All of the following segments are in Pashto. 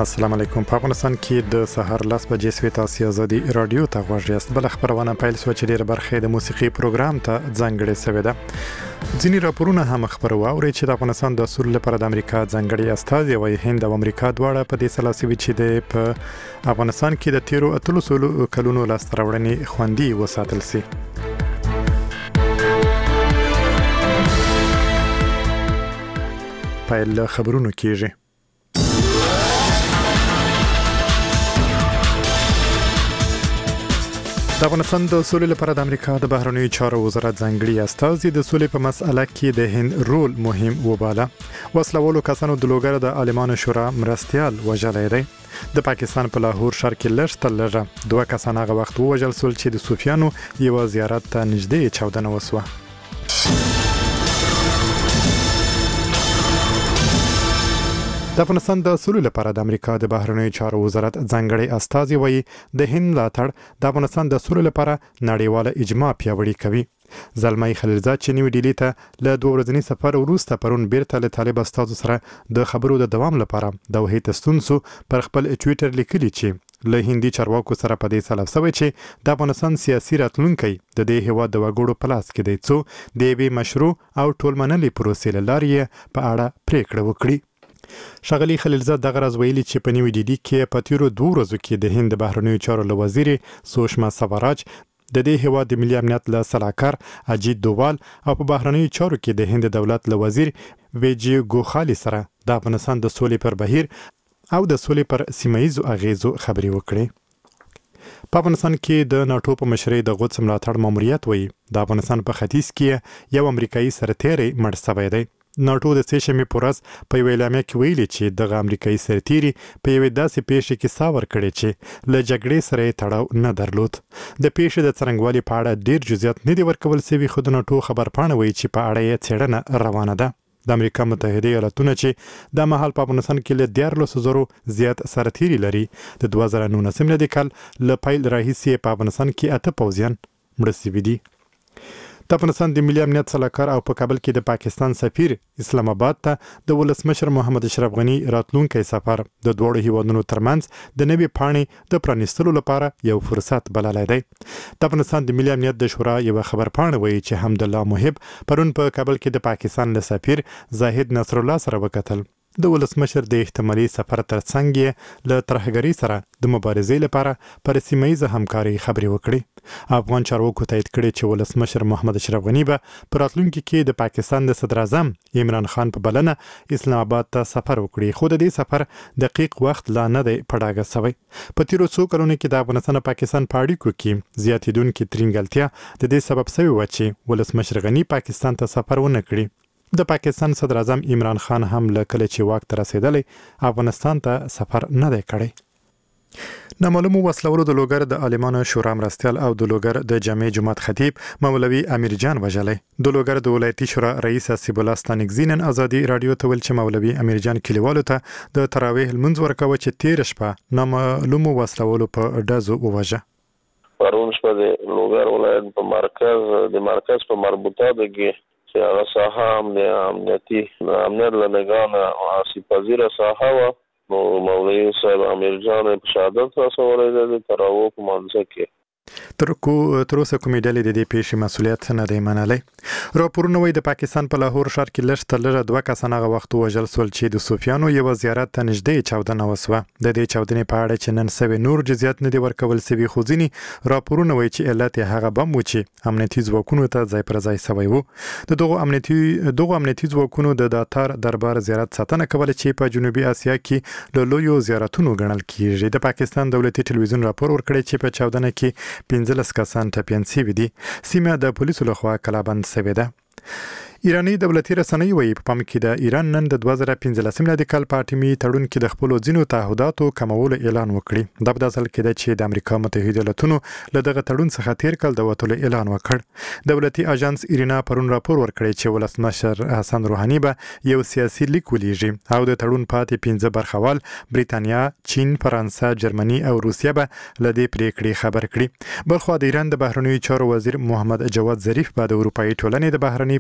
السلام علیکم. په افغانستان کې د سحر 10 بجې سوي تاسو ازادي رادیو ته غوښیاست. بل خبرونه پیل سو چې ډیره برخه د موسیقي پروګرام ته ځانګړې شوې ده. ځینې راپورونه هم خبرو اوري چې د افغانستان د اصول لپاره د امریکا ځانګړي استازي وایي هند او امریکا دواړه په دې سلاسي چې د افغانستان کې د 13 کلونو لاسته راوړنې خوندي وساتل سي. پیل خبرونه کیږي. د افغانستان د سولې لپاره د امریکا د بهرنیو چارو وزارت ځانګړي استازي د سولې په مسأله کې د هند رول مهم وباله. وسلوالو کسانو د لوګر د عالمانو شورا مرستيال وژلای دی. د پاکستان په لاهور ښار کې لږ 2 کسان هغه وخت وژل شول چې د صوفیانو یو زیارت ته نږدې چاودنه وسوه. د افغانستان د سولې لپاره د امریکا د بهرنیو چارو وزارت ځانګړي استازي وایي د هند ملاتړ د افغانستان د سولې لپاره نړیواله اجماع پیاوړې کوي. زلمي خلیلزاد چې نیو ډیلی ته له 2 ورځني سفر وروسته پرون بیرته له طالب استازو سره د خبرو د دوام لپاره د وحید ستونسو پر خپل ټوئیټر لیکلي چې له هندي چارواکو سره په دې سلام سوي چې د افغانستان سیاسي راتلونکي د دې هیواد د وګړو په لاس کې دی څو د یوې مشروع او ټولمنلي پروسې لارې په اړه پریکړه وکړي. شغلی خلیلزاد دغه راز ویلي چې په نیو ډیلی کې په تیرو 2 ورځو کې د هند بهرنیو چارو وزیر سوشما سوراج د دې هیواد د ملي امنیت له سلاکار اجیت دووال او په بهرنیو چارو کې د هند دولت له وزیر ویجی ګوخالي سره د افغانستان د سولې پر بهیر او د سولې پر سیمایزو اغیزو خبري وکړي. په افغانستان کې د ناتو په مشرۍ د غوڅ ملاتړ ماموریت وایي د افغانستان په ختیځ کې یو امریکایي سرتیری مړ شوی دی. ناتو د سېشمې پورس په ویلامه کې ویلي چې دغه امریکایي سرتیری په یوې داسې پیښه کې ساور کړي چې له جګړې سره تړاو نه درلود. د پیښې د څرنګوالي په اړه ډیر جزئیات نه دی ورکول شوی، خو د ناتو خبرپاڼه وایي چې په اړه یې څېړنه روانه ده. د امریکا متحده ایالاتونو چې د مهال په افغانستان کې له 14,000 زیات سرتیری لري د 2019 میلادي کال له پیل راهیسې په افغانستان کې 8 پوځیان مړه شوي دي. د افغانستان د ملي امنیت سلاکار او په کابل کې د پاکستان سفیر اسلام آباد ته د ولسمشر محمد اشرف غنی راتلونکي سفر د دوړو هیوادونو ترمنځ د نوې پاڼې د پرانیستلو لپاره یو فرصت بللی دی. د افغانستان د ملي امنیت د شورا یو خبرپاڼه وایي چې حمدالله محب پرون په کابل کې د پاکستان له سفیر زاهد نصر الله سره وکتل. د ولسمشر د احتمالي سفر ترڅنګ له ترهګرۍ سره د مبارزې لپاره پر سیمه‌ییزه همکاري خبرې وکړي. افغان چارواکو تایید کړي چې ولسمشر محمد اشرف غنی به په راتلونکي کې د پاکستان د صدر اعظم عمران خان په بلنه اسلام آباد ته سفر وکړي، خو د دې سفر دقیق وخت لا نه دی په ډاګه شوی. په تیرو څو کلونو کې د افغانستان او پاکستان په اړیکو کې زیاتېدونکې ترینګلتیا د دې سبب شوی و چې ولسمشر غنی پاکستان ته سفر ونه کړي. د پاکستان صدر اعظم عمران خان هم له کله چې واک ته رسیدلی افغانستان ته سفر نه دی کړی. نامعلومو وسلوالو د لوګر د عالمانو شورا مرستيال او د لوګر د جامع جماعت خطیب مولوي امیر جان وژلی. د لوګر د ولایتي شورا رئیس حسیب الله ستانکزین ازادي رادیو ته ویل چې مولوي امیر جان کلیوالو ته د تراویح لمونځ ورکوه چې تیر شپه نامعلومو وسلوالو په ډزو ووژه. پرون شپه د لوګر ولایت په مرکز په مربوطه کې چې هغه ساحه امنیت لنگان آسیب پذیره ساحه و مولوی صاحب امیر جان په شهادت رسولی دی تراویح په منځ کې. تر اوسه کومې ډلې د دې پیښې مسؤلیت نه دی منلی. راپورونه وایي د پاکستان په لاهور ښار کې لږ 2 کسان هغه وخت وژل شول چې د صوفیانو یو زیارت ته نږدې چاودنه وسوه. د دې چاودنې په اړه چې نن سوي نور جزئیات نه دی ورکول شوي، خو ځینې راپورونه وایي چې علت یې هغه بم و چې امنیتي ځواکونو ته ځای پر ځای شوی و. د دغو امنیتي ځواکونو د داتار دربار زیارت ساتنه کوله چې په جنوبي اسیا کې له لویو زیارتونو ګڼل کیږي. د پاکستان دولتي ټلویزیون راپور ورکړی چې په چاودنه کې 15 کسان ټپیان شوي دي. سیمه د پولیسو لخوا کلابند شوې ده. ایرانی دولتي رسنۍ وایي په پام کې د ایران نن د 2015 میلادي کال په اټومي تړون کې د خپل ځینو تعهداتو کمولو اعلان وکړي. دا په اصل کې ده چې د امریکا متحده ایالاتونو له دغه تړون څخه تیر کال د وټولو اعلان وکړ. دولتي اژانس ایرنا پرون راپور ورکړی چې ولسمشر حسن روحاني به یو سیاسي لیک ولیږي او د تړون پاتې 15 برخوال بریتانیا، چین، فرانسه، جرمني او روسیه به له دې پریکړې خبر کړي. بلخو د ایران د بهرنیو چارو وزیر محمد جواد ظریف به د اروپאי ټولنې د بهرنی پالیسي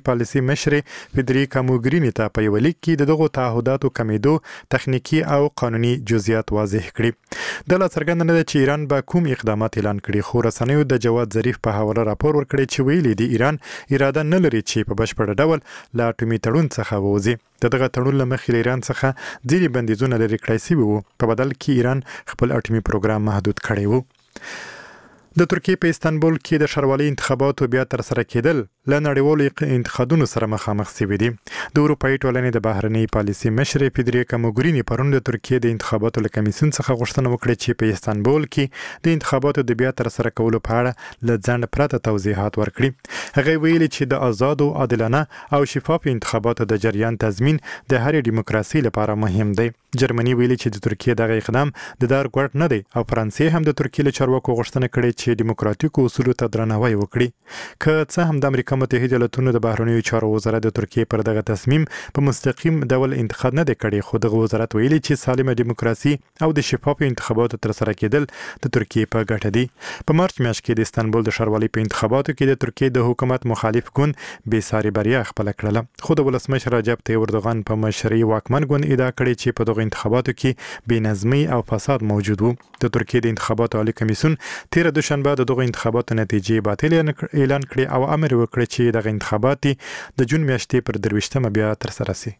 مشرې فدریکا موګرینی ته په یو لیک کې دغه تعهداتو کمیدو تخنیکی او قانوني جزئیات واضح کړي. د لا څرګند نه ده چې ایران به کوم اقدامات اعلان کړي، خو رسنیو د جواد ظریف په حواله راپور ورکړی چې ویلي دی ایران اراده نه لري چې په بشپړ ډول لا اټومي تړون څخه ووځي. دغه تړون له مخې ایران څخه ځینې بندیزونه لرې کړای شوي وو، په بدل کې ایران خپل اټومي پروګرام محدود کړی وو. د ترکیې په استانبول کې د ښاروالۍ انتخاباتو بیا تر سره کېدل له نړیوالو انتقادونو سره مخامخ شوي دي. د اروپایي ټولنې د بهرنۍ پالیسي مشرې فدریکا موګرینی پرون د ترکیې د انتخاباتو له کمیسیون څخه غوښتنه وکړه چې په استانبول کې د انتخاباتو د بیا تر سره کولو په اړه له ځنډ پرته توضیحات ورکړي. هغه ویلي چې د آزاد او عادلانه او شفاف انتخاباتو د جریان تضمین د هرې دیموکراسي لپاره مهم دی. جرمني ویلي چې د ترکیې دغه اقدام د دار ګډ نه دی او فرانسې هم د ترکیې له چارواکو غوښتنه کړې چې دیموکراتیکو اصولو ته درناوی وکړي. که څه هم د امریکا متحده ایالاتونو د بهرنیو چارو وزارت د ترکیې پر دغه تصمیم په مستقیم ډول انتقاد نه دی کړی، خو دغه وزارت ویلي چې سالمه دیموکراسي او د شفاف انتخاباتو تر سره کېدل د ترکیې په ګټه دي. په مارچ میاشت کې د استانبول د ښاروالۍ په انتخاباتو کې د ترکیې د حکومت مخالف ګوند بې ساري بریا خپله کړله، خو د ولسمشر رجب طیب اردوغان په مشرۍ واکمن ګوند ادعا کړې چې په دغه انتخاباتو کې بې نظمي او فساد موجود وو. د ترکیې د انتخاباتو عالی کمیسیون تیر دوشنبه د دغه انتخاباتو نتیجې باطل اعلان کړې او امر وکړ چې دغه انتخابات د جون میاشتې پر 23 بیا تر سره شي.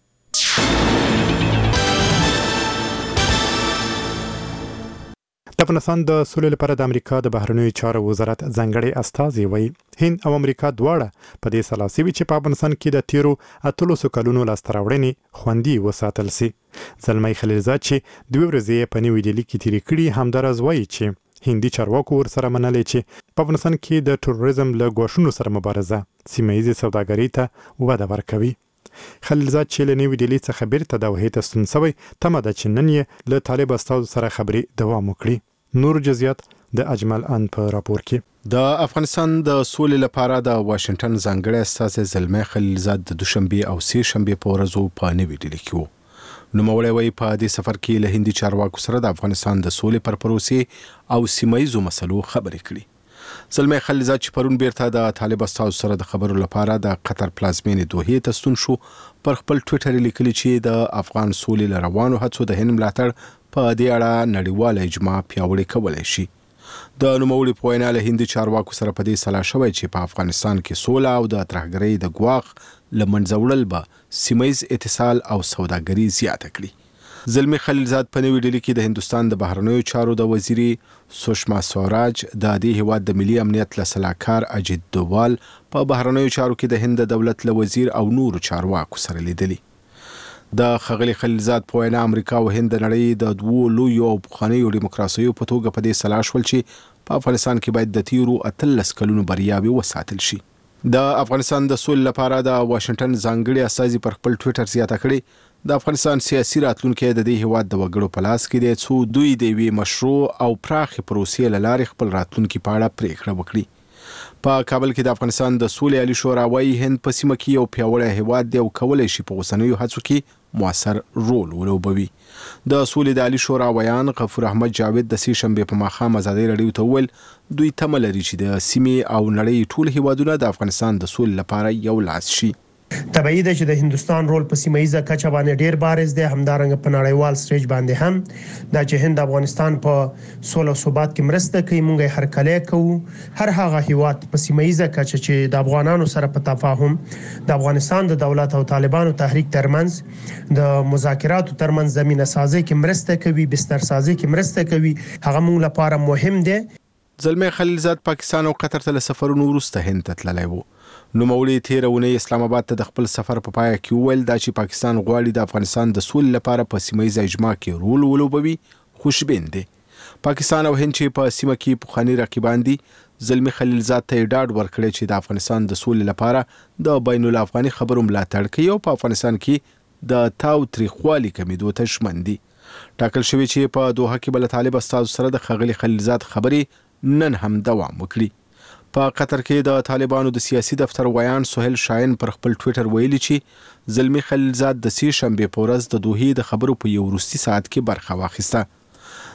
د افغانستان د سولې لپاره د امریکا د بهرنیو چارو وزارت ځانګړی استازی وایي هند او امریکا دواړه په دې سلا سوي چې په افغانستان کې د تیرو 800 کلونو لاسته راوړنې خوندي وساتل سي. زلمی خلیلزاد چې 2 ورځې په نیو ډیلي کې تیرې کړي همدارز وایي چې هندي چارواکو ورسره منلې چې په افغانستان کې د تروریزم له ګواښونو سره مبارزه سیمه ییزې سوداګرۍ ته وده ورکوي. خلیلزاد چې له نیو ډیلي څخه بیرته د وحید ستون سوی تمه ده چې نن یې له طالب استازو سره خبرې دوام وکړي. نور جزئیات د اجمل ان په راپور کې. د افغانستان د سولې لپاره د واشنگټن ځانګړی استازی زلمی خلیلزاد د دوشنبه او سه شنبه په ورځو په نیو ډیلي کې وو. نوموړی وایي په دې سفر کې له هندي چارواکو سره د افغانستان د سولې پر پروسې او سیمه ییزو مسلو خبرې کړي. زلمی خلیلزاد چې پرون بیرته د طالب استازو سره د خبرو لپاره د قطر پلازمینې دوحې ته ستون شو، پر خپل ټویټر لیکلي چې د افغان سولې روانو هڅو د هند ملاتړ په دې اړه نړیواله اجماع پیاوړې کولای شي. د نوموړي په وینا له هندي چارواکو سره په دې سلا شوی چې په افغانستان کې سوله او د ترهګرۍ د ګواښ له منځه وړل به سیمه ییز اتصال او سوداګري زیاته کړي. زلمی خلیلزاد په نیو ډیلي کې د هندستان د بهرنیو چارو د وزیري سوشما سوراج د دې هیواد د ملي امنیت له سلاکار اجیت دووال په بهرنیو چارو کې د هند دولت له وزیر او نورو چارواکو سره لیدلي. د خغلی خلیلزاد په وینا امریکا او هند د نړۍ د دوو لویو او پخوانیو دیموکراسیو په توګه په دې سلا شول چې په افغانستان کې باید د تیرو 18 کلونو بریاوې وساتل شي. د افغانستان د سولې لپاره د واشنگټن ځانګړي استازي پر خپل ټویټر زیاته کړي د افغانستان سیاسي راتلونکي د دې هیواد د وګړو په لاس کې دی، څو دوی د یوې مشروع او پراخې پروسې له لارې خپل راتلونکي په اړه پریکړه وکړي. په کابل کې د افغانستان د سولې عالی شورا وايي هند په سیمه کې یو پیاوړی هیواد دی او کولی شي په اوسنیو هڅو کې موثر رول ولوبوي. د سولې د عالی شورا ویان غفور احمد جاوید د سه شنبه په ماښام ازادي رادیو ته وویل دوی تمه لري چې د سیمې او نړۍ ټول هیوادونه د افغانستان د سولې لپاره یو لاس شي. طبیعي ده چې د هندستان رول په سیمه ییزه کچه باندې ډیر بارز دی، همدارنګه په نړیوال سټیج باندې هم دا چې هند افغانستان په سوله او ثبات کې مرسته کوي. مونږ هر کله کوو، هر هغه هیواد په سیمه ییزه کچه چې د افغانانو سره په تفاهم د افغانستان د دولت او طالبانو تحریک ترمنځ د مذاکراتو ترمنځ زمينه سازي کې مرسته کوي، بستر سازي کې مرسته کوي، هغه مونږ لپاره مهم دی. زلمی خلیلزاد پاکستان او قطر ته له سفرونو وروسته هند ته تللی وو. نوموړي تیره اونۍ اسلام آباد ته د خپل سفر په پای کې وویل دا چې پاکستان غواړي د افغانستان د سولې لپاره په سیمه ییزه اجماع کې رول ولوبوي خوشبین دی. پاکستان او هند چې په سیمه کې پخواني رقیبان دي، زلمی خلیلزاد ته ډاډ ورکړی چې د افغانستان د سولې لپاره د بین الافغاني خبرو ملاتړ کوي او په افغانستان کې د تاو تریخوالي کمیدو ته ژمن دي. ټاکل شوی چې په دوحه کې بل طالب استازو سره د خغلی خلیلزاد خبرې نن هم دوام وکړي. په قطر کې د طالبانو د سیاسي دفتر ویان سهیل شاهین پر خپل ټویټر ویلي چې زلمی خلیلزاد د سه شنبه په ورځ د دوحې د خبرو په یو وروستي ساعت کې برخه واخیسته.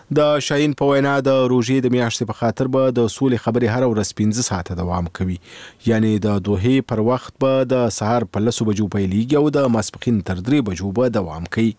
د شاهین په وینا د روژې د میاشتې په خاطر به د سولې خبرې هر ورځ 15 ساعته دوام کوي، یعنی د دوحې پر وخت به د سهار په 10 بجو پیلیږي او د ماسپښین تر 3 بجو به دوام کوي.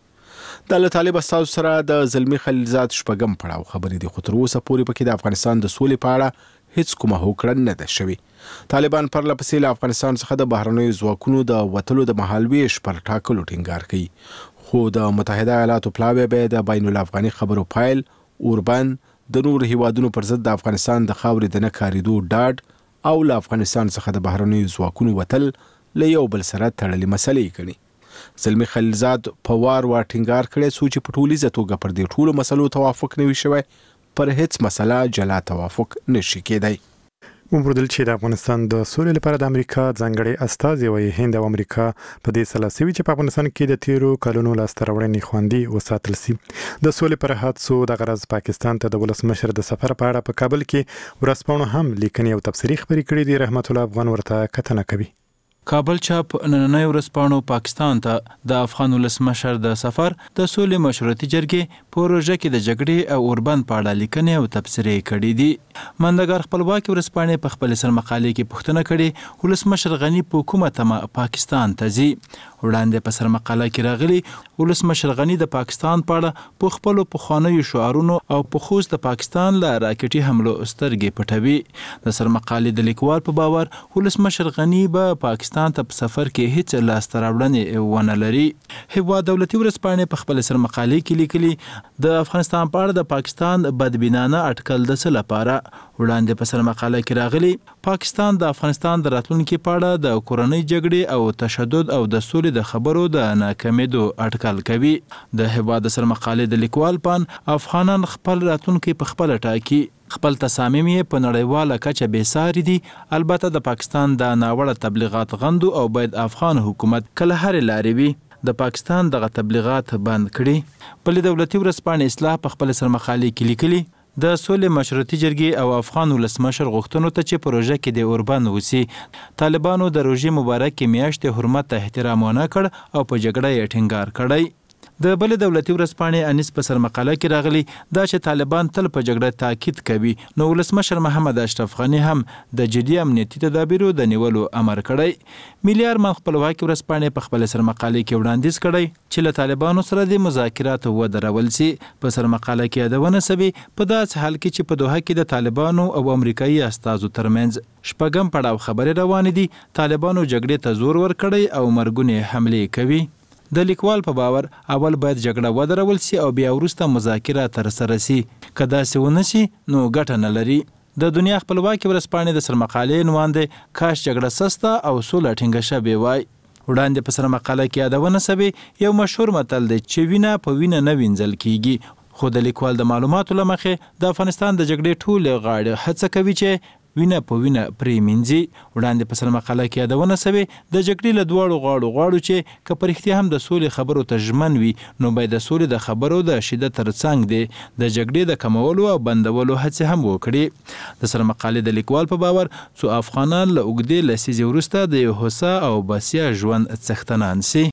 د طالب استاد سره د زلمی خلیلزاد شپږم پړاو خبرې دي، خو تر اوسه پورې پکې د افغانستان د سولې په اړه هیڅ کومه هوکړه نه ده شوې. طالبان پر لپسې له افغانستان څخه د بهرنیو ځواکونو د وتلو د مهالویش پر ټاکلو ټینګار کوي، خو د متحده ایالاتو پلاوی به د بین الافغاني خبرو پایل اوربند د نور هیوادونو پر ضد د افغانستان د خاورې د نه کاریدو ډاډ او له افغانستان څخه د بهرنیو ځواکونو وتل له یو بل سره تړلې مسلې ګڼي. زلمی خلیلزاد په وار ټینګار کړی څو چې په ټولیزه توګه پر دې ټولو مسلو توافق نه وي شوی، پر هیڅ مسله جلا توافق نشي کېدی. وموندل چې د افغانستان د سولې لپاره د امریکا ځانګړي استازي وایي هند او امریکا په دې سلا سوي چې په افغانستان کې د تیرو کلونو لاسته راوړنې خوندي وساتل سي. د سولې پر حادثو د غرض پاکستان ته د ولسمشر د سفر په اړه په کابل کې ورځپاڼو هم لیکنې او تبصرې خبرې کړې دي. رحمت الله افغان ورته کتنه کوي. کابل چاپ نننۍ ورځپاڼو پاکستان ته د افغان ولسمشر د سفر د سولې مشورتي جرګې پروژه کې د جګړې او اوربند په اړه لیکنې او تبصرې کړې دي. مندګار خپلواکي ورځپاڼې په خپل سرمقالې کې پوښتنه کړې ولسمشر غنی په کومه تمه پاکستان ته ځي. وړاندې په سرمقاله کې راغلي ولسمشر غنی د پاکستان په اړه په خپل پخوانیو شعارونو او په خصوص د پاکستان له راکټي حملو سترګې پټوي. د سرمقالې د لیکوال په باور ولسمشر غنی به پاکستان ته په سفر کې هیڅ لاسته راوړنې ونه لري. هیواد دولتي ورځپاڼې په خپل سرمقالې کې لیکلي د افغانستان په اړه د پاکستان بدبینانه اټکل د څه لپاره. وړاندې په سرمقاله کې راغلي پاکستان د افغانستان د راتلونکي په اړه د کورنۍ جګړې او تشدد او د سولې د خبرو د ناکامیدو اټکل کوي. د هیواد د سرمقالې د لیکوال پان افغانان خپل راتلونکي په خپل ټاکي، خپل تصامیم یې په نړیواله کچه بېساري دي. البته د پاکستان د ناوړه تبلیغات غندو او باید افغان حکومت کله هرې لارې وي د پاکستان دغه تبلیغات بند کړي. بلې دولتي ورځپاڼې اصلاح په خپل سرمقالې کې لیکلي د سولې مشورتي جرګې او افغان ولسمشر غوښتنو ته چې پروژه کې د اوربند وسی، طالبانو د روژې مبارکې میاشتې حرمت ته احترام ونه کړ او په جګړه یې ټینګار کړی. د بل دولتي ورځپاڼې انیس په سرمقاله کې راغلي دا چې طالبان تل په جګړه تاکید کوي، نو ولسمشر محمد اشرف غنی هم د جدي امنیتي تدابیرو د نیولو امر کړی. ملي ارمان خپلواکي ورځپاڼې په خپل سرمقاله کې وړاندیز کړی چې له طالبانو سره د مذاکراتو ودرول سي. په سرمقاله کې یادونه سوي په داسې حال کې چې په دوحه کې د طالبانو او امریکایي استازو ترمنځ شپږم پړاو خبرې روانې دي. طالبانو جګړې ته زور ورکړی او مرګونې حملې کوي. د لیکوال په باور اول باید جګړه ودرول سي او بیا وروسته مذاکرات ترسره سي. که داسې ونه سي نو ګټه نه لري. د دنیا خپلواکي ورځپاڼې د سرمقالې عنوان دی کاش جګړه سسته او سوله ټینګه شوې وای. وړاندې په سرمقاله کې یادونه سوي یو مشهور متل دی چې وینه په وینه نه وینځل کیږي. خو د لیکوال د معلوماتو له مخې د افغانستان د جګړې ټولې غاړې هڅه کوي چې وینه په وینه پرې مینځي. وړاندې په سرمقاله کې یادونه سوي د جګړې له دواړو غاړو چې که په رښتیا هم د سولې خبرو ته ژمن وي نو باید د سولې د خبرو د شدت ترڅنګ دی د جګړې د کمولو او بندولو هڅې هم وکړي. د سرمقالې د لیکوال په باور څو افغانان له اوږدې لسیزې وروسته د یو هوسا او بسیا ژوند څښتنان سي.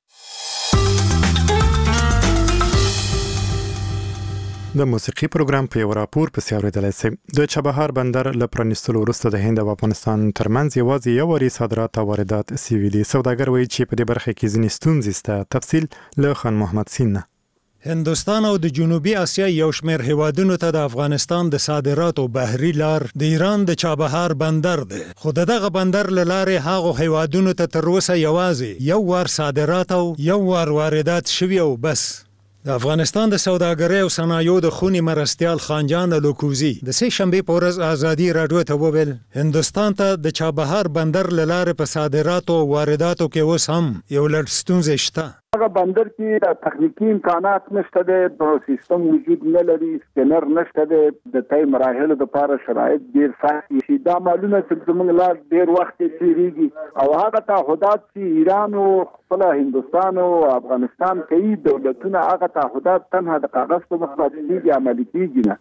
د موسیقي پروګرام په یو راپور پسې اورېدلی سئ. د چابهار بندر له پرانیستلو وروسته د هند او افغانستان ترمنځ یوازې یو واري صادرات او واردات سوي دي. سوداګر وایي چې په دې برخه کې ځینې ستونزې شته. تفصیل له خان محمد سین نه. هندوستان او د جنوبي اسیا یو شمېر هیوادونو ته د افغانستان د صادراتو بحري لار د ایران د چابهار بندر دی، خو دغه بندر له لارې هغو هیوادونو ته تر اوسه یوازې یو وار صادرات او یو وار واردات شوي او بس. د افغانستان د سوداګرۍ او صنایعو د خوني مرستیال خانجان لوکوزي د سه شنبه په ورځ ازادي راډیو ته وویل هندوستان ته د چابهار بندر له لارې په صادراتو او وارداتو کې اوس هم یو لړ ستونزې شته. هغه بندر کې تخنیکی امکانات نشته د سیستم وجود نه لري، سکینر نشته د تای مراحلو لپاره شرایط ډیر سخت دي. دا معلومه چې زموږ لا ډیر وخت تیریږي او هغه تعهدات چې ایران او خپل هندوستان او افغانستان کوي دولتونه هغه تعهدات تنها د کاغذ په مخ باندې عملي کیږي نه.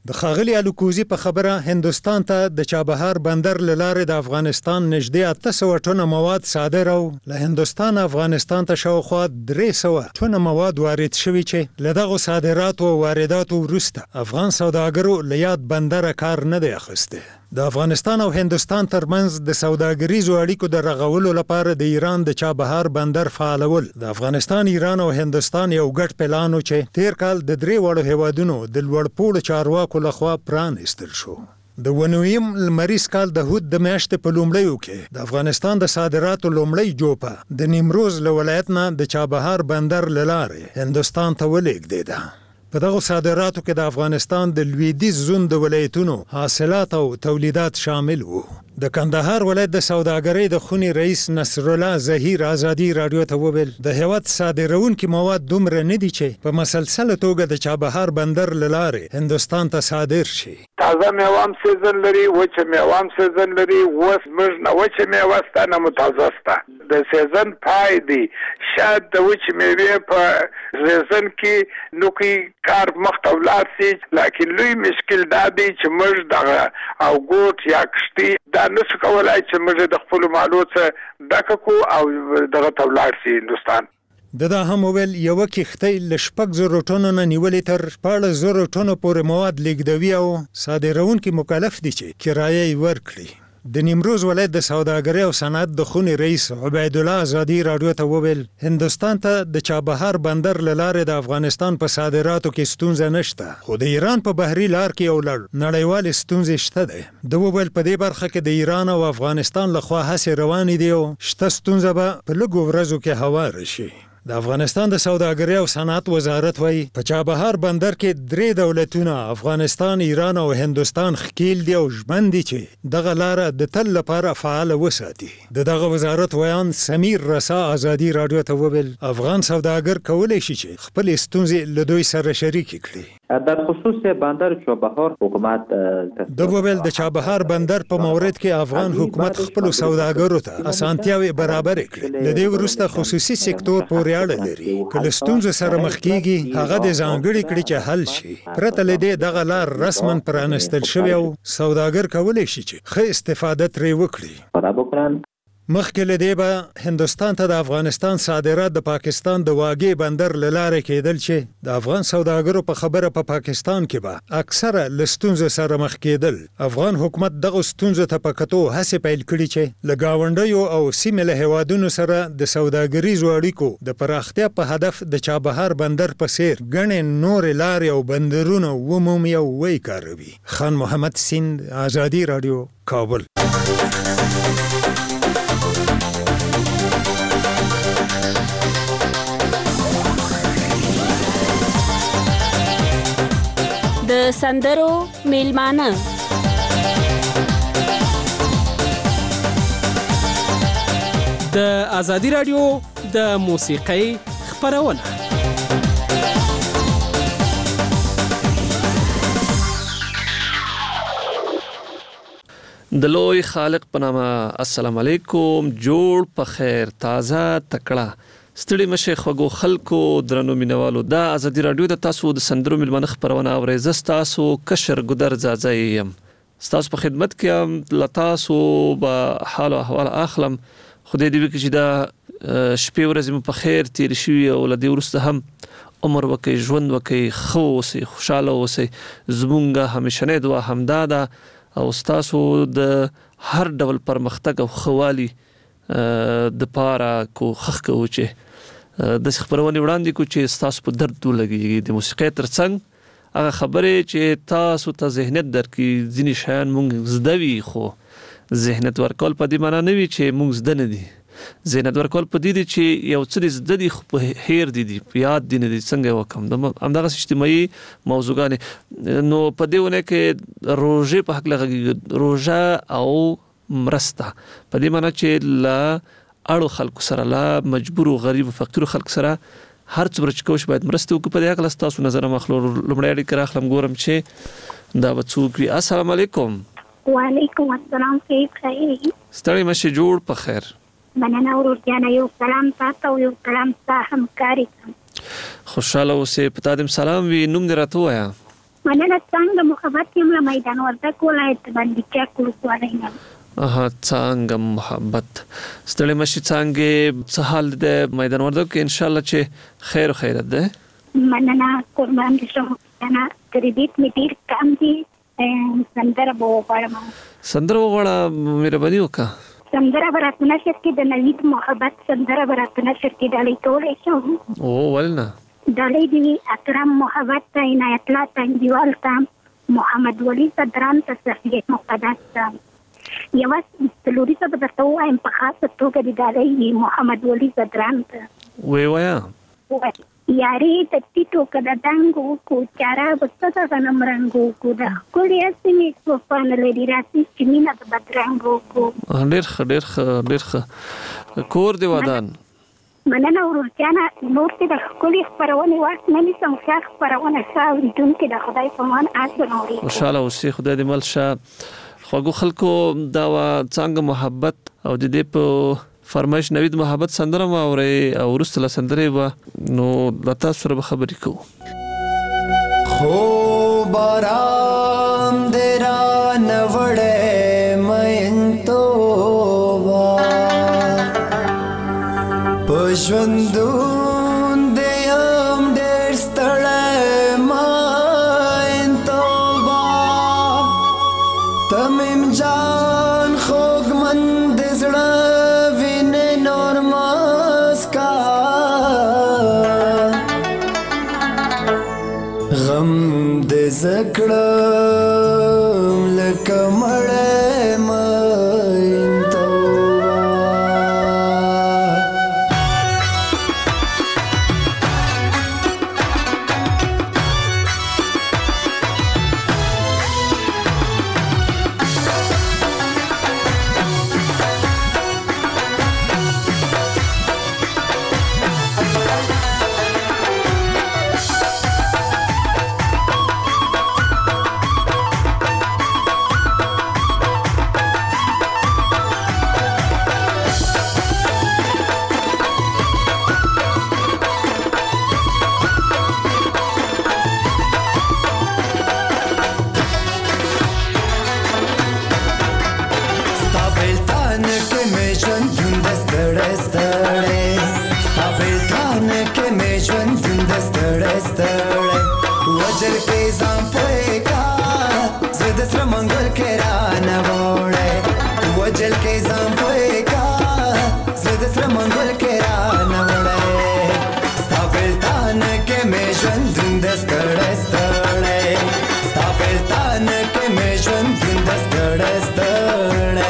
د ښاغلي الوکوزي په خبره هندوستان ته د چابهار بندر له لارې د افغانستان نږدې 800 ټنه مواد صادر او له هندوستان افغانستان ته شاوخوا 300 ټنه مواد وارد شوي چې له دغو صادراتو او وارداتو وروسته افغان سوداګرو له یاد بندره کار نه دی اخیستی. د افغانستان او هندوستان ترمنځ د سوداګریزو اړیکو د رغولو لپاره د ایران د چابهار بندر فعالول د افغانستان، ایران او هندوستان یو ګډ پلان و چې تیر کال د 3 وړو هیوادونو د لوړپوړو چارواکو لخوا پرانیستل شو. د ونویم لمریز کال د هود د میاشتې په لومړیو کې د افغانستان د صادراتو لومړی جوپه د نیمروز له ولایت نه د چابهار بندر له لارې هندوستان ته ولېږدېده. په دغو صادراتو کې د افغانستان د لویدیځ زون د ولایتونو حاصلات او تولیدات شامل وو. د کندهار ولایت د سوداګرۍ د خونې رئیس نصر الله ظهیر ازادي رادیو ته وویل د هیواد صادرونکي مواد دومره نه دي چې په مسلسله توګه د چابهار بندر له لارې هندوستان ته صادر شي. تازه میوه هم سیزن لري، وچه میوه هم سیزن لري. اوس موږ نه وچه میوه سته نه متازه سته. د سیزن پای دی. شاید د وچې میوې په سیزن کې نوکي کار مخته ولاړ سي، لکن لوی مشکل دا دی چې موږ دغه او ګوټ یا کشتي دا نشو کولای چې موږ د خپل مالو څخه ډکه کو او دغه ته ولاړ سي هندوستان. دا هم ویل یو کښتۍ له 6,000 ټنو نه نیولې تر 14,000 ټنو پورې مواد لیږدوي او صادرونکي مکلف دي چې کرایه یې ورکړي. د نیمروز ولایت د سوداګرۍ او صنعت د خونې رئیس عبید الله ازادي رادیو ته وویل هندوستان ته د چابهار بندر له لارې د افغانستان په صادراتو کې ستونزه نشته، خو د ایران په بحري لار کې یو لړ نړیوالې ستونزې شته دی. د وویل په دې برخه کې د ایران او افغانستان لخوا هڅې روانې دي او شته ستونزه به په لږو ورځو کې هواره شي. د افغانستان د سوداګرۍ او صنعت وزارت وایي په چابهار بندر کې 3 دولتونه افغانستان، ایران او هندوستان ښکیل دي او ژمن دي چې دغه لاره د تل لپاره فعاله وساتي. دغه وزارت ویان سمیر رسا ازادي رادیو ته وویل افغان سوداګر کولی شي چې خپل ستونزې له دوی سره شریکې کړي. در خصوص بندر چابهار حکومت د وویل د چابهار بندر په مورد کې افغان حکومت خپل سوداګرو ته اسانتیاوي برابر کړي. د دې وروسته خصوصي سکتور پورې اړه لري. کله ستونزه سره مخ کیږي هغه د ځانګړي کړي چې حل شي. پرته له دې دغه لار رسماً پرانستل شوی او سوداګر کولی شي چې ښه استفاده ترې وکړي. مخکې له دې به هندوستان ته د افغانستان صادرات د پاکستان د واګې بندر له لارې کېدل چې د افغان سوداګرو په خبره په پاکستان کې به اکثره له ستونزو سره مخ کېدل. افغان حکومت دغه ستونزو ته په کتو هڅې پیل کړي چې له ګاونډیو او سیمې له هیوادونو سره د سوداګریزو اړیکو د پراختیا په هدف د چابهار بندر په څیر ګڼې نورې لارې او بندرونه ومومي او وکاروي. خان محمد سیند، ازادي رادیو، کابل. د سندرو میلمانه د ازادي رادیو د موسیقۍ خپرونه. د لوی خالق په نامه السلام علیکم. جوړ په خیر، تازه تکړه، ستړي مشه خوږو خلکو، درنو مینوالو، دا ازادي رادیو د تاسو د سندرو میلمانه خپرونه اورئ. زه ستاسو کشر ګودر ځاځی یم، ستاسو په خدمت کې یم. له تاسو به حال او احوال اخلم. خدای دې وکړي چې دا شپې ورځې مو په خیر تېرې شوي او له دې وروسته هم عمر وکړئ، ژوند وکړئ، ښه اوسئ، خوشحاله اوسئ. زمونږ همیشنۍ دعا همدا ده او ستاسو د هر ډول پرمختګ او ښه والي د پاره کوښښ کوو چې د خبرونې وړاندې کو چې ستاسو په درد ولګي. د موسیقۍ ترڅنګ هغه خبرې چې تاسو ته ذهنیت درکړي. ځینې شیان مونږ زده وي خو ذهنیت ورکول په دې معنا نه وي چې مونږ زده نه دي. ذهنیت ورکول په دې دي چې یو څه زده دي خو په هیر دي په یاد دي نه دي. څنګه وکم همدغه اجتماعي موضوعګانې. نو په دې ونه کې روژې په حق لغږي، روژه او مرسته په دې معنا چې لا اړو خلکو سره، لا مجبور او غریب او فقیر خلک سره هر څومره چې کوم باید مرسته وکړي. په دې حق تاسو نظر مخلو لمړی اړیکه راخلم ګورم چې دا به څوک وي. السلام علیکم. وعلیکم السلام. کیف خیر؟ ستړي مشه، جوړ په خیر. مننه ورته. یو سلام تاسو او یو سلام تاسو همکاري. خوشاله اوسې. په تاسو سلام وی. نوم دې راته وایا؟ مننه څنګه محبت یم له میدان وردګ ولایت باندې چا کولای نه څنګه محبت ستړي مشي څنګه څه حال د میدان وردګ کې ان شاء الله چې خیر خیرت ده مننه قربان شم انا تربیت می ډیر کم دي سندره وغواړم مهرباني وکړه سندره براتونه شرکې د نوید محبت سندره براتونه شرکې ډالۍ کولای شم ولنه ډالۍ دی اکرم محبت عنایت الله تنګیوال ته محمد ولی صدران ته صفیه مقدس ته یو څلوري څه درته وایم په خاصه توګه د ډالۍ محمد ولی صدران ته وایا یاري د ټیټو کده دنګو کو چارا بسته غنم رنگو کو د کولې اسمي په فن لري راسي چې مینا د بدرنګو کو ډېر کور دی ودان مننه ورته نور ته د کولې خبرونه واټ نه نسم ښه خبرونه شاوې دون کې د خدای په مان آسنوري ان شاء الله اوسې خدای دې ملشه خوګو خلکو دا څنګه محبت او د دې په فرمایش نوید محبت سندره ما اوري او ورسله سندره و نو لتا سره خبرې کو خو بارام درا نوړې مېن توبا پښوندون دیم ډېر ستړې مېن توبا تمیم جان خوګ من دزړه غم دې زکړم لکه مړې مېن توبه وجل کې ځان پوي کا زد سر منګل کې را نه وړه وجل کې ځان پوي کا زد سر منګل کې را نه وړه ستابل تان کې مې ژوند دستړې ستړې ستابل تان کې مې ژوند دستړې ستړې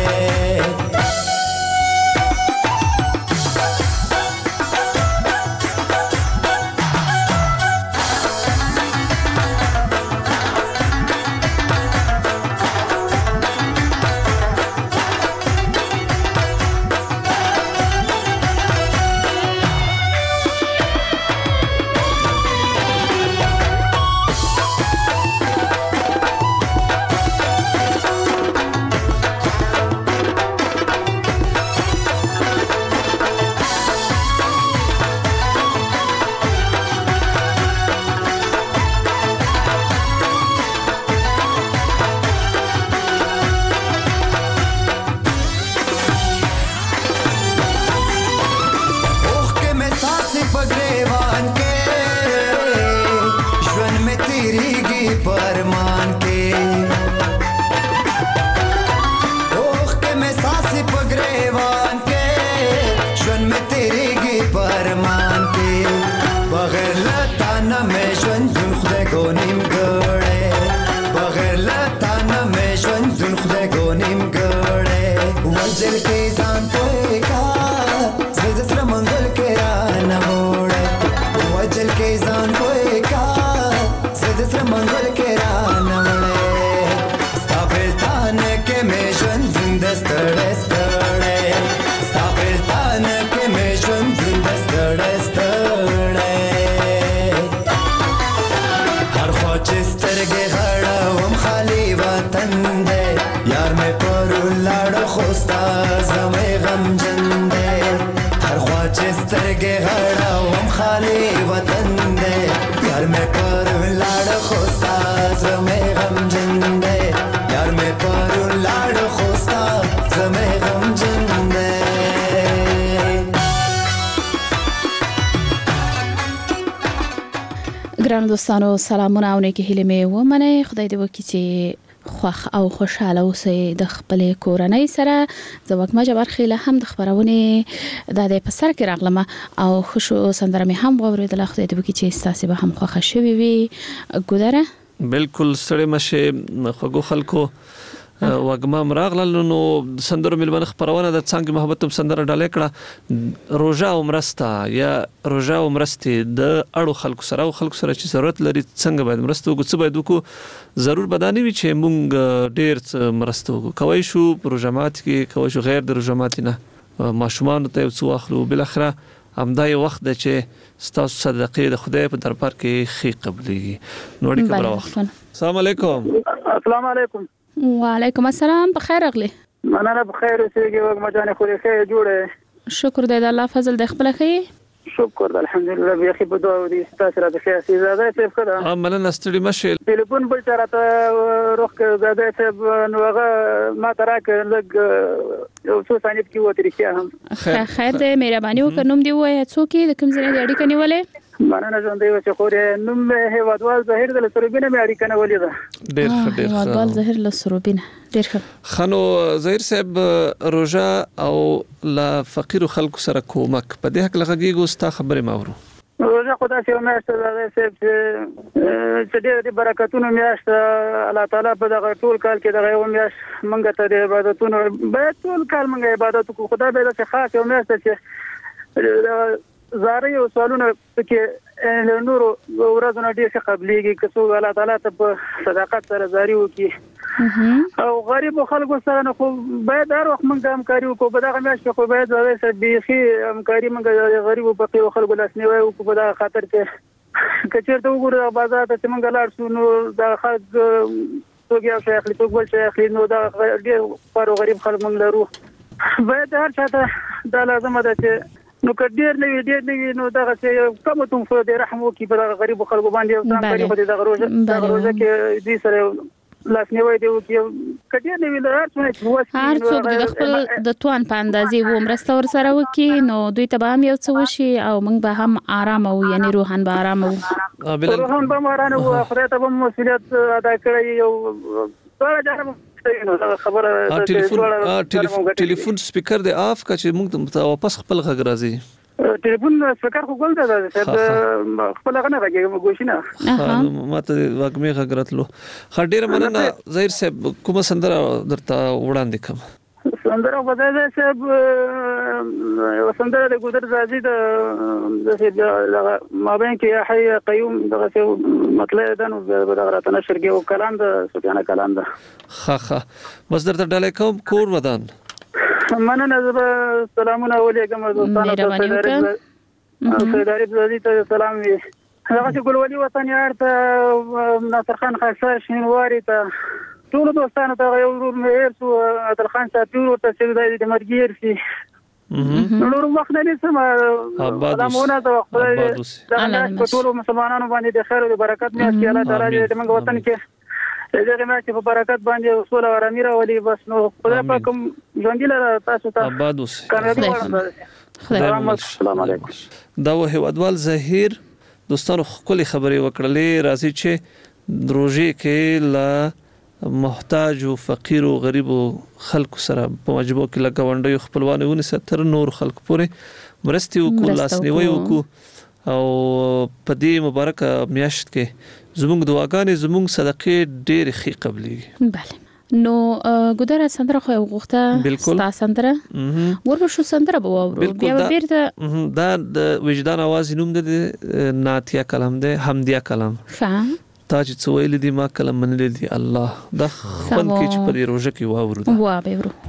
سترګې غړاوم خالي وطن دې یار مې پر لاړ خوستا زمې غمجن دی یار مې پرون لاړ خو ستا زمې غمجن دی ګران دوستانو سلامونه او نیکی هیلې مې ومنئ. خدای دې وکړي چې خوښ او خوشاله اوسئ د خپلې کورنۍ سره. زه وږمه جبار خیله هم د خبرونې د په سر کې راغلم او خوشو سندره مې هم واورېدله. خدای دې وکړي چې ستاسې به هم خوښه شوې وي. ګودره بالکل ستړي مشه خوږو خلکو وګما مراغلل نو سندرو ملمن خبرونه د څنګه محبت سندره ډالې کړه روزه او مرسته یا روزه او مرستي د اړو خلکو سره او خلکو سره چې ضرورت لري څنګه باید مرسته وکړو څه باید وکړو ضرور بداني وي چې مونږ ډېر مرسته وکړو کوي شو پروژامات کې کوي شو غیر د پروژامات نه ماشومان ته څو اخلو بل اخره همدا یو وخت د چې ستاسو صدقې د خدای په دربار کې خې قبليږي نوړي خبره وخت. السلام علیکم. السلام علیکم. وعلیکم السلام. بخیر اغلی. مننه بخیر اوسېږي وګما جان خو دې ښه جوړه. شکر دې د الله فضل د خپل خې. شکر الحمدلله بیا خې په دعا دې ستاسو را د ښه زیاده څه کړه. مننه ستړي مشه. ټلیفون بل چا راته روخ زیاده څه نو هغه ما تراک لګ یو څو ثانیې کې وته رښتیا هم. خیر دې مهرباني وکړ نوم دی وای څوک د کوم ځای د اړیکې نیولې. مننه ژوند دی چې خو نوم هیوادوال ظاهر د سروبینه مې اړیکه نه ولیده. ډېر هیوادوال ظاهر له سروبینه ډېر ښه. خنو ظاهر صاحب روزه او لا فقیر خلکو سره کومک په دې حق لغږیږو ستا خبره ماورو. روزه خدا چې میاشت زاده صاحب چې دې برکتونو میاشت الله تعالی په دغه ټول کال کې دغه یو میاشت منګه ته د عبادتونو به ټول کال منګه عبادت کو خدا به د خاص یو میاشت چې زاري او سوالونه کې نورو ورځو نه ډېر ښه قبليږي که څو الله تعالی ته په صداقت سره زاري وکي او غریب خلکو سره نه خو باید هر وخت موږ همکاري وکړو په دغه میاشت کې خو باید زړه سره بيخي همکاري موږ غریب په خپل خلکو لاسنیوي وکړو په دغه خاطر کې کچېرته وګورو بازار ته چې موږ لاړ شو نو د خلک توګه شیخ لیتوګ بل شیخ نو دا ډېر پرو غریب خلک موږ لرو باید هر چاته دا لازم ده چې نو کډیر نه وی نو دا چې کوم ته په دې رحم وکي په غریب خلکو باندې او تام کوي په دې روزه کې دې سره لاسنیوي دی وکي کډیر نه وی هر څوک د خپل د توان په اندازې و مرسته ور سره وکي نو دوی ته به هم یو څه وشي او موږ به هم آرام او یعنی روحان به آرام او روحان به آرام او خدای ته به مسؤلیت ادا کړی یو ټلیفون سپیکر دی اف کا چې موږ ته واپس خپل غږ راځي. ټلیفون سپیکر خو ګل ده خپل غنه راځي ګوښینه ماته واګمې غږ راتلو. خډیر مننه ظاهر صاحب کوم سندره درته وړاندې کوم. سندره بدایي صاحب سندره د ګودر زازي د مابین کې یا حي قیوم دغه مطلب ده نو دغه راته نشر کې او کلام د سفیانه کلام ده. خا بس درته ډالې کوم کور ودان. مننه سلامونه علیکم دوستانو ته سیداری زازي ته سلام وي. هغه چې ګلولي وطن یار ته ناصر خان خاصه شینواری ته ټول دوستانو ته یو ورور مې سو عادل خان صاحب ورته چې د مرګیر شي نور وخت نه سم علامونه ته خدای د ټول مسلمانانو باندې د خیر او برکت مې چې الله تعالی دې موږ وطن کې دغه مې چې په برکت باندې اصول او امیر ولي بس نو خدای پاک ژوند لري تاسو ته آباد اوسئ. السلام علیکم. دا هیوادوال ظاهر دوستانو خپل خبرې وکړلې راځي چې روزي کې لا محتاج او فقیر او غریب خلکو سره په مجبور کې لګاونډي خپلوان ونی ستر نور خلک پورې مرستي او لاسنیوي وکړو او په دې مبارکه میاشت کې زموږ دعاګانې زموږ صدقې ډېر ښې قبليږي. بله نو ګودره سندره خو وغوښته ستا سندره ورشو سندره به واورو بیا بیرته دا د وجدان आवाज نوم د ناتیا کلام ده حمدیا کلام تا چې څو ویل دي ما کلم منل دي الله دا خپل کې چې په روزه کې واورو دا وا به ورو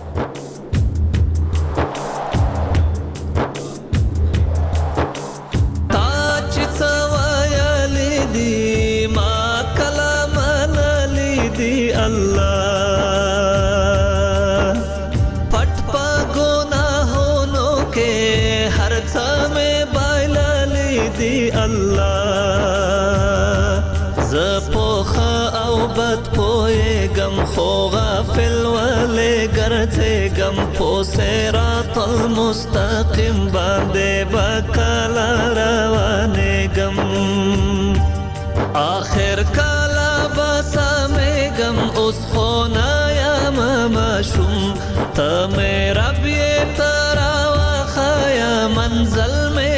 تا چې څو ویل دي ما کلم منل دي الله پټ په ګناهونو کې هر څه مې بایلل دي الله زپوخه بد پویگم خو غافل ولی گرزیگم پو صراط المستقیم باندې بکلا روانیگم آخر کلا بسامیگم اس خونایا مماشم تا میرا بیترا وخایا منزل میں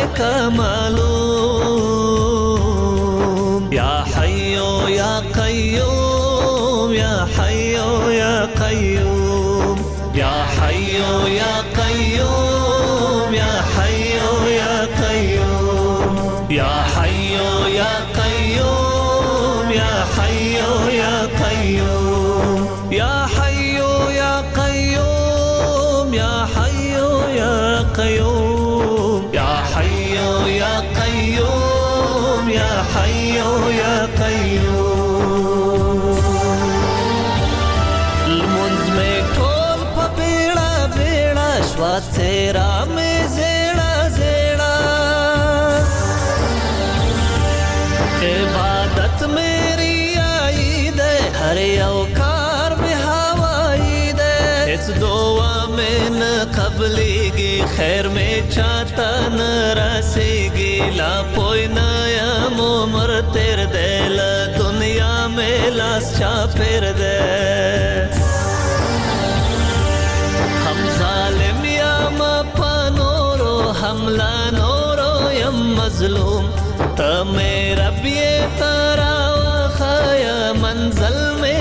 کمالوم یا حیو یا قیوم یا حیو یا قیوم یا حیو یا قیوم یا حیو یا قیوم یا حیو یا قیوم یا حیو یا قیوم یا حیو یا قیوم یا حیو یا قیوم یا حیو یا قیوم یا حیو یا قیوم المنز میں کول پا بیڑا بیڑا شوا تیرا میں زیڑا زیڑا عبادت میری آئی دے ہر اوکار میں ہوائی دے اس دعا میں نہ قبلی گی خیر میں چاہتا نہ رسی گی لا پوئی نایا مومر تیر دے لا دنیا میں لاس چا پھر دے ہم ظالم یا مپا نورو حملہ نورو یم مظلوم تا میرا بیے تارا وخایا منزل میں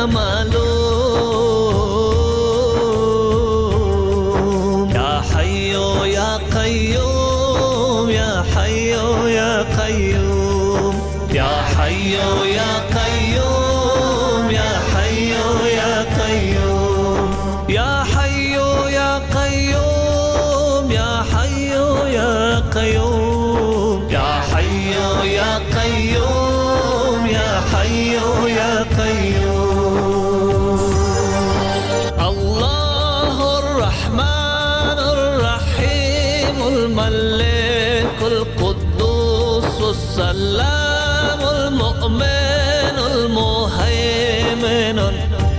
کمالوم یا حیو یا قیوم یا حیو یا قیوم یا حیو یا قیوم یا حیو یا قیوم یا حیو یا قیوم یا حیو یا قیوم یا حیو یا قیوم یا حیو یا قیوم اللہ الرحمن الرحیم الملک القدوس السلام المؤمن المهيمن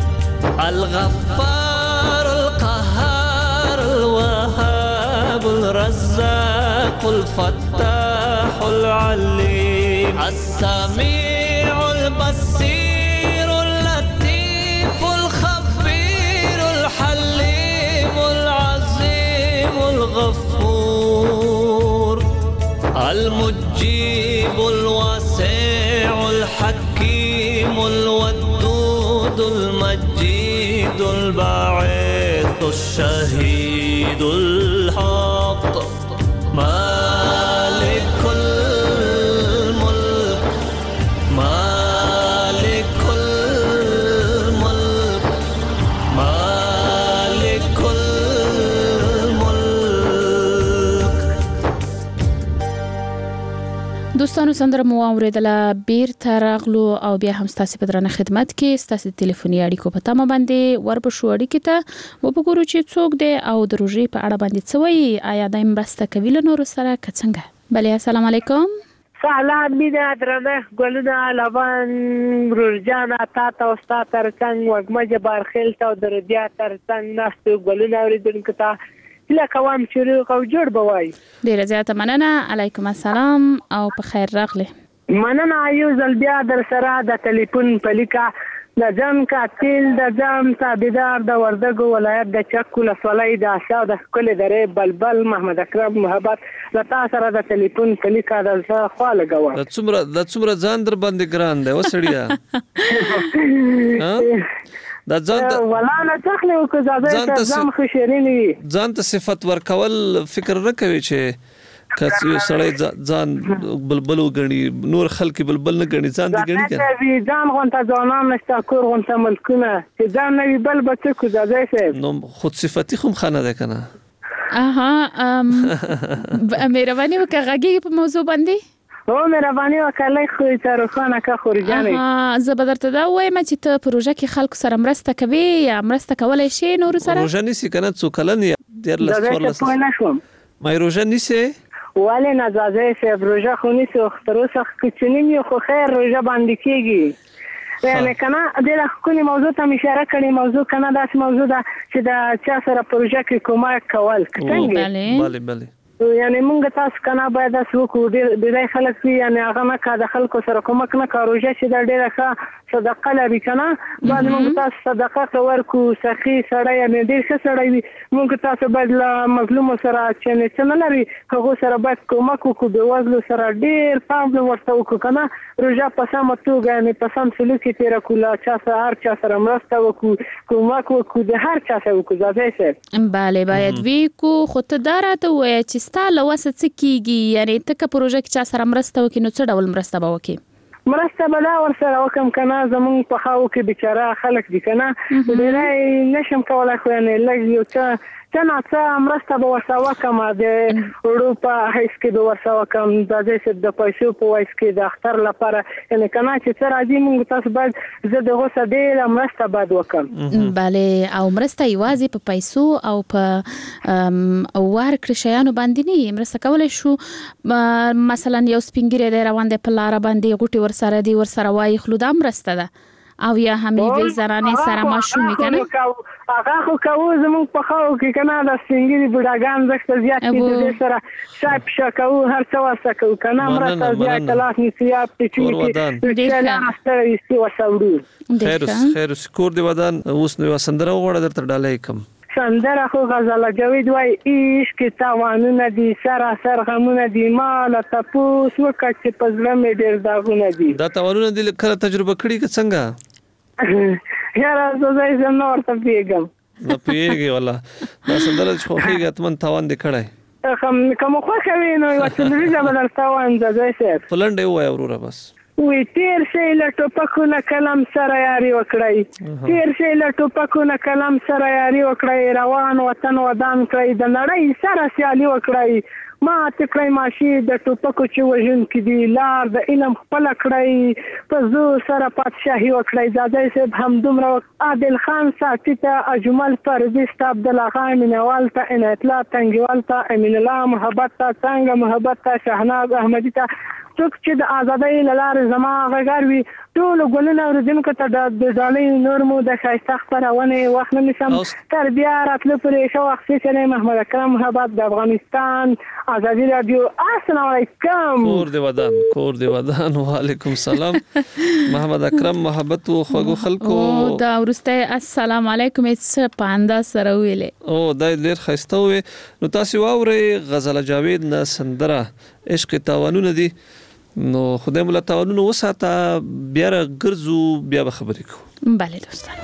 الغفار القهار الوهاب الرزاق الفتاح العليم السميع البصير اللطيف الخبير الحليم العظيم الغفور المجيب الواسع الحكيم الودود المجيد الباعث الشهيد الحق مالك الملك مالك الملك مالك الملك دوستانو سندره مو اوریدله بیرته راغلو او بیا هم ستاسو په درنه خدمت کې ستاسو ټلیفوني اړیکو په تمه باندې ورپښو اړیکې ته وګورو چې څوک دی او د روژې په اړه باندې څه وایي آیا د مرسته کوي له نورو سره که څنګه بله السلام علیکم سلام مینا درنه ګلونه لبان روژانه تا ته او ستا ترڅنګ وږمه بارخیل ته او د ربیا ترڅنګ ناستو ګلونه اورېدونکو ته هیله کوم چې روغ او جوړ به وای ډیره زیاته مننه علیکم السلام او په خیر راغلی مننه یو ځل بیا در سره د ټلیفون په لیکه د ځم قاتل د ځم تابعدار د وردګو ولایت د چک ولسوالۍ د آشا د ښکلې درې بلبل محمد اکرم محبت له تا سره د ټلیفون په لیکه د زه خوا لګوم د څومره ځان در باندې ګران دی وسړیا دا ځان ولا نه تخلي او که ځان خوشريني ځان ته صفت ورکول فکر نه کوي چې کس یو سړی ځان بلبل وګڼي نور خلک بلبل نه ګڼي ځان دې ګڼي کنه ځان غونته ځانان نشته کور غونته ملکونه چې ځان نه بل بچو کو ځای شي نو خود صفتی خو خانه ده کنه اها مهرباني وکړئ په موضوع باندې او مهرباني وکړئ خو تر خانه کا خورجانې زه به درته دا وایم چې ته پروژه کې خلکو سره مرسته کوي یا مرسته کولای شي نور سره پروژه نسی کنه څو کلن ډیر لستور ما روژه نیسه ولی نزازه سه روژه خو نیسه اختروسه کچنیم یو خو خیر روژه باندې کېږي یعنی کنه د خپل موضوع ته اشاره کړې موضوع کنه داسې موضوع ده چې د چا سره پروژه کې کومک کول څنګه بله یعنی موږ تاسو کنه باید تاسو کو د خلک یعنی هغه نه کا د خلکو سره کومک نه کاروجه چې د ډیره ښه صدقه لري کنه باید موږ تاسو صدقه ورکو سخی سره یعنی ډیر ښه سره وي موږ تاسو باید مظلوم سره چې نه لري هغه سره باید کومک وکړو د وزلو سره ډیر پام ورته وکړو کنه روزه په سم توګه یعنی په سم سلوک تیر کولا چا سره هر چا سره مرسته وکړو کومک وکړو د هر چا سره وکړو ځکه بله باید وی کو خود دارته وای چې ستاله وسه کیږي یعنی تک پروژه کې چا سره مرسته وکړي نو څه ډول مرسته به وکړي مرسته بلا ور سره وکم کنه زمون په خاو کې بیچاره خلک دي کنه ډیرای نشم کولای خو یعنی لږ یو څه مرسته به ورسره وکم د اروپا هیڅ کې به ورسره وکم د پیسو په وایس کې د اختر لپاره یعنی کنه چې څه راځي موږ تاسو باید زه دغه څه ډیره مرسته باید وکم بله او مرسته یوازې په پیسو او په ورکړې شیانو باندې نه مرسته کولای شو مثلا یو سپینګری دی روان دی په لار باندې غوټي ورسره دی ورسره وای خلوده مرسته ده او یا همې زنانې سره ماشومې کنه هغه خو کوو زموږ په خاو کې کنه د سپینګری بوډاګان زښت زیات دي سره شاپ شکو هر څه وسه کوو کنه مرسته زیات لاس نسیاب چې ډیر راستر ایستي وسوړو خیر سکور دی ودان اوس نو سندره وغوړه درته ډالې کم سندره خو غزل جاوید وای عشق تاوانونه دي سراسر غمونه دي مال تاسو وکړه چې پزړه مې ډیر داغونه دي دا تاوانونه دي کله تجربه کړی که څنګه یاره زه نه ورته پیګم نه پیګي والله دا سندره خو هیڅ اتمن تاوان دي کړای کوم خو کوي نو وڅلوري زبر تاوان ده زه فلنډ وای اورورا بس وی تیر شي له ټوپکونه کلم سره یاري وکړای تیر شي له ټوپکونه کلم سره یاري وکړای روان وطن ودان کړی د نړۍ سره سیالي وکړای ما تکړی ماشي د ټوپکو چې وژن کې دی لار د علم خپل کړی په زو سره پادشاهي وکړی زاده صاحب هم دومره عادل خان ساتي ته اجمل پردي ستاب د لاغان منوال ته ان اطلاع تنګوال ته امین الله محبت ته څنګه محبت ته شهناز احمدی ته څوک چې د ازادۍ لاره زما غږاروي ټول ګلونه ورځنکو ته د ډالۍ نور مو د شایسته خبرونه وخت نه نشم تر بیا راتلو پرې شو وخت چې محمد اکرم محبت د افغانستان ازادي رادیو السلام علیکم کور دی ودان وعلیکم السلام محمد اکرم محبت او خوږو خلکو دا ورسته السلام علیکم څه پاندا سره ویلې او دا ډیر خسته وې نو تاسو واوري غزل جاوید نه سندره عشق تاوانونه دي نو خدای مولا تاوانونه وساته بیا ګرځو بیا به خبرې کوو بله دوستان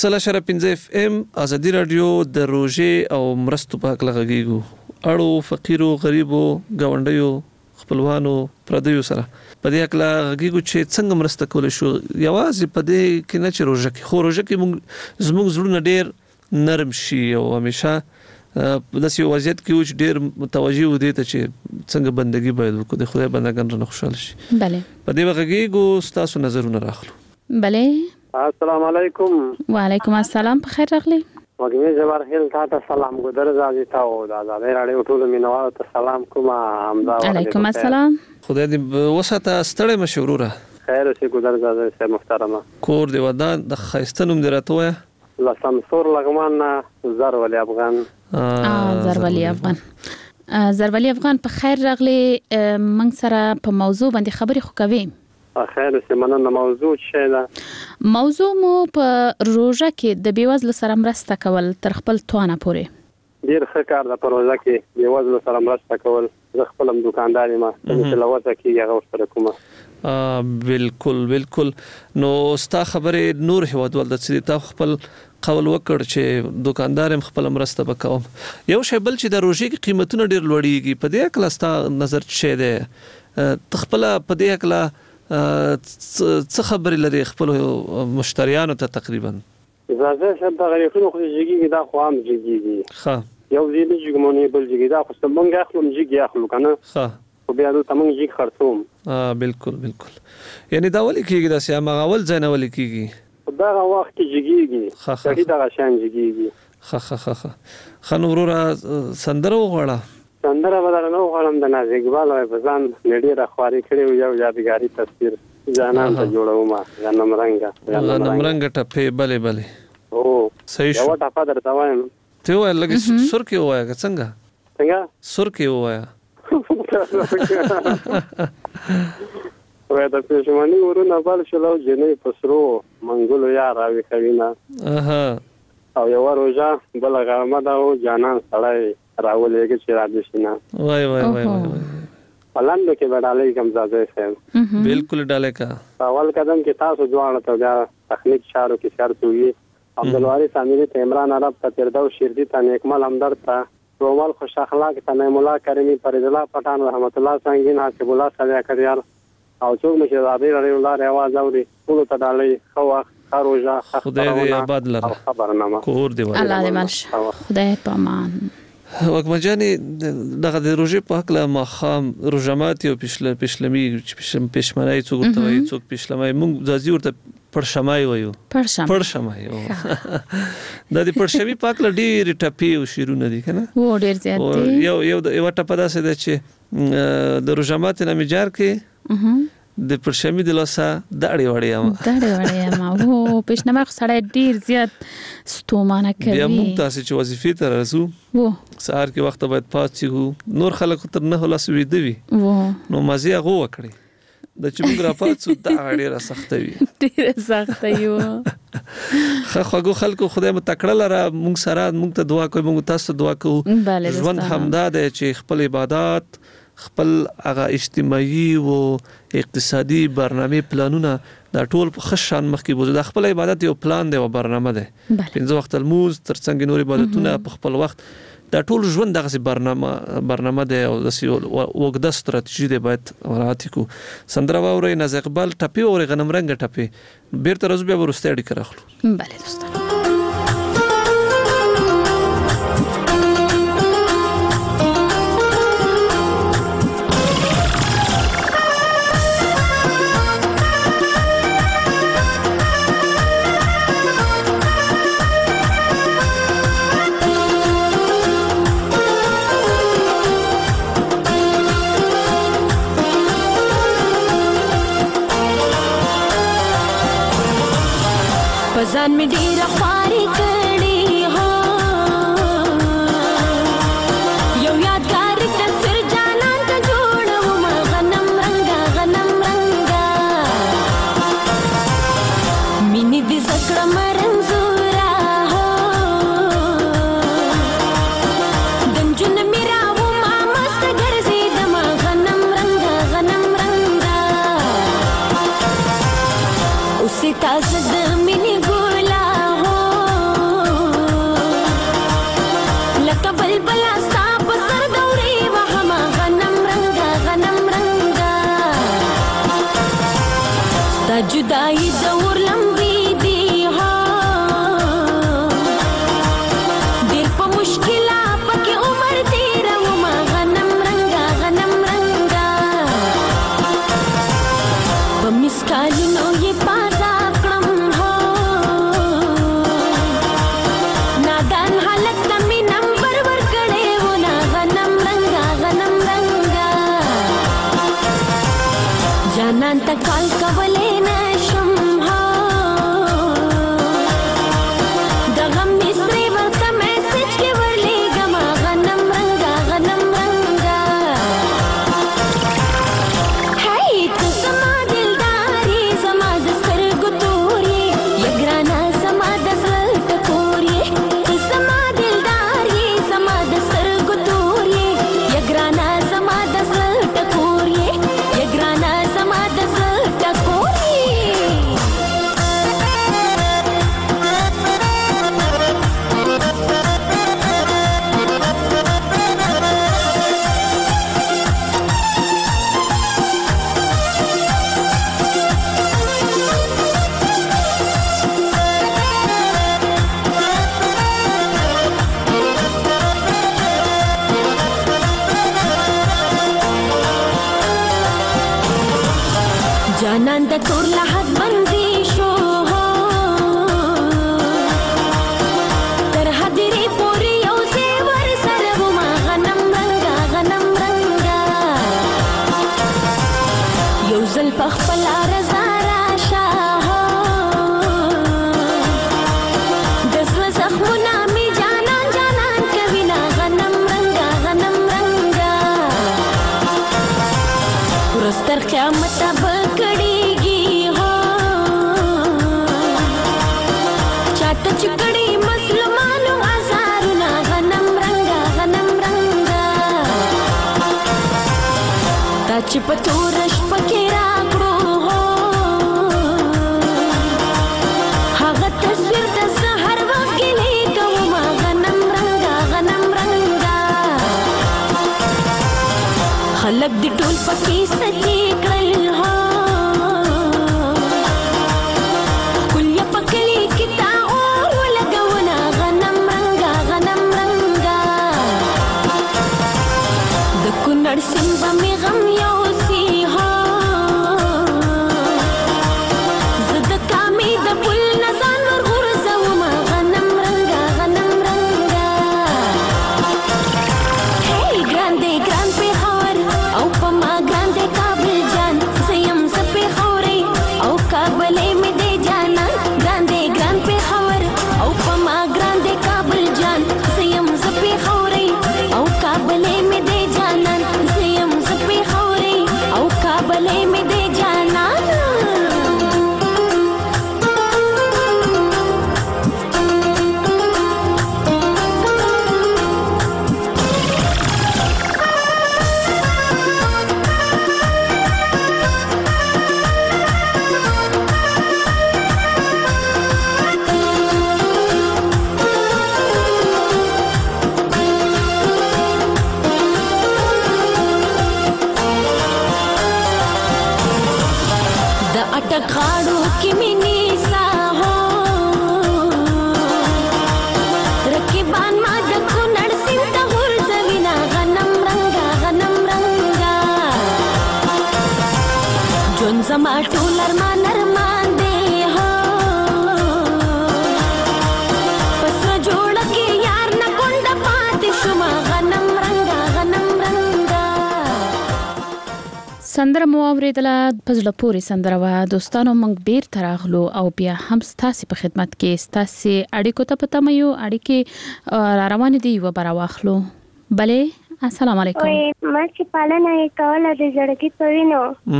100.5 FM ازادي رادیو د روزې او مرستو په حق لغږیږو اړو فقیرو غریبو گاونډیو خپلوانو پردیو سره په دې حق لغږیږو چې څنګه مرسته کول شو یوازې په دې کې نه چې روزه کې خو روزه کې موږ زموږ زړونه ډېر نرم شي او همیشه د داسې وضعیت کې چې ډېر متوجه و دي ته چې څنګه بندګي باید وکړو د خدای بندګان رانه خوشاله شي بله په دې وغږیږو ستاسو نظرونه راخلو بله السلام علیکم وعلیکم السلام په خیر راغلی وګمې جوار هیل ته سلام ګذر زادي تاسو د آزادۍ راډیو ټول مینوالو ته سلام کوم امدا علیکم السلام خدای دې وساته ستړی مشوروره خیر اوسې ګذر زادي سه محترمه کور دی ودان د خیستنوم دی راته لا سمسور لغمان زر ولی افغان زر ولی افغان زر ولی افغان په خیر راغلی من سره په موضوع باندې خبرې خو کوي خیر اوسې مننه موضوع څه ده موضوع مو په روزه کې د بیوزلو سره مرسته کول تر خپل توانه پورې ډیر ښه کار ده په روزه کې بیوزلو سره مرسته کول زه خپل دکاندار یم چې لوځه کې هغه سره کومه بالکل نو ستا خبره نور هوادول د چې تا خپل قول وکړ چې دکاندار خپل مرسته وکوم یو شی بل چې د روزي کې قیمتونه ډیر لوړیږي په دې کې لاستا نظر څه ده تخپل په دې کې څه خبرې لري خپل مشتریانو ته تقریبا زه شب د غریبونو خو جګیږي دا خو هم جګیږي ښه یو دې جګمونې بل جګی دا خو څنګه اخلم جګی اخلو کنه ښه خو بیا د تمنګ جګ خرڅوم بالکل یعنی دا ولي کېږي دا سم غول ځنه ولي کېږي دا وخت کې جګیږي ښه دا شان جګیږي ښه خنو ورو سندره وغواړه سندره بدل نو غواړم د ناز اقبال او بزان نډیر اخباري کړي یو یادګاری تصویر جانان ته جوړوم غنم رنگ ټپه بله او صحیح شو یو ټپه درته وایم ته وای لګي سر کې وایا څنګه سر کې وایا وای د پښمنی ورونه بل شلو جنې پسرو منګولو یار راوي خوینا او یو روزه بل غرمه دا او جانان سړی راولېږي چې را دي شنه وای پلاندو کې وډالې کوم ځای سم بالکل ډاله کا اول قدم کې تاسو ځوان ته دا تخنیک شارو کې شرط وي عبدالواری سامری ته عمران عرب ته تردو شیردی ته نیکمل همدرد ته رومال خوش اخلاق ته نعیم الله کریمی فرید الله پټان رحمت الله سنگین حسب الله صالح کریار او څوک مشه زابیر علی الله رواز اوري ټول ته ډالې خو خروجا خدای دې آباد لره خبرنامه کور دی الله دې مالش خدای پامان وکمجانی دغه د روزي په حق له مخام روزمات او پښلمی پښمنای څوک ته وي څوک پښلمای موږ ځازي ورته پرشمای وایو پرشمای د دې پرشمي پاک ل ډیر ټپی او شیرونه دي کنه و ډیر زیات دي یو ټپه داسې ده چې د روزمات نه میجار کې د پرشمي د لاسه داړي وړي ما وو پښنمه سړی ډیر زیات ستومانه کوي بیا موږ تاسو چې وظیفې ته راځو سهار کې وخت باید پاتې نور خلک تر نه لاس ویده وي نو مزه هغه وکړي د چې موږ را پاتې دا ډیره سخته وي ډیره سخته یو خو خلکو خدای متکړه لره موږ سره موږ ته دعا کوي موږ تاسو دعا کوو ژوند همدا دی چې خپل عبادت خپل هغه اجتماعي او اقتصادي برنامه پلانونه دا ټول په خشان مخکې بوزو د خپل عبادت یو پلان دی او برنامه ده 5 وخت الموز ترڅنګ نور عبادتونه په خپل وخت دا ټول ژوند دغه برنامه ده او د وګړه ستراتیژي ده باید مراعات کو سندره ووري ناز اقبال ټپي او غنم رنگ ټپي بیرته روز بیا ورسته اړیکه راخلو بله دوستان ځان می ډیره خواري کړې هو یو یادګار تصویر جانان ته جوړوم غنم رنگا مینې دې زکړه مرنزورا هو دنجن میرا و ما مست ګرځېدم غنم رنگا اوسې تاسو د مینې ګولا هو जुदाई दौर लंबी दी हा दिल पे मुश्किला पके उमर तेरा वमा गनम रंगा बमिस्काली नो ये पाजा कम हो नादान हालत तमी नंबर वर कड़े वो ना गनम रंगा जानन तकाल कवले नशम हा दगम मिस्री वक्त मैसेज के वरले गमा गनम रंगा है तू समा दिलदारी समा दस्तर गुतूरी यगराना समा दसल टकोरी तू समा दिलदारी समा दस्तर गुतूरी यगराना समा दसल टकोरी यगराना समा दसल टकोरी जानन द तोर लहत बंदी शो हो तर हदरी पूरी यो से वर सर हुमा गनम रंगा यो जल पखपला रजा राशा हो दस वजखमुना में जानन कविना गनम रंगा पुरस्तर क़यामत अब कड़ेगी हो चाट चिकड़ी मुसलमानों आजारुना गनम रंगा ताच पतोरश पकेरा करो हो हागा तस्वीर दस हर वक्त के लिए कहूँ गनम रंगा खलक दी टोल पकी सजी कल हो कुल पकली किता और लगवना गनम रंगा दकु नरसिंह में गम योसी हो जद कामी द पुल नजान और गुरजवमा गनम रंगा हे ग्रांडे ग्रांड पे खबर औ पमा ग्रांडे काबिल जान सयम सपे खौरे औ काबले में दे जाना ग्रांडे ग्रांड पे खबर औ पमा ग्रांडे काबिल जान सयम सपे खौरे औ काबले में दे जाना सयम सपे खौरे औ काबले में दे जाना द अटकाड़ो की मिनी सा हो रकीबान मा दखो नरसिंह तहुर जविना गनम रंगा जोन जमा टूलर मा नरमान दे हो पसर जोड़ के यार न कोंड पाती शुमा गनम रंगा سندره مو اوریدله په زړه پورې سندره وه دوستانو موږ بیرته راغلو او بیا هم ستاسې په خدمت کې ستاسې اړیکو ته په تمه یو اړیکې را روانې دي یوه به راواخلو بلې السلام علیکم ما چې پالنه یې کوله د زړګي په وینو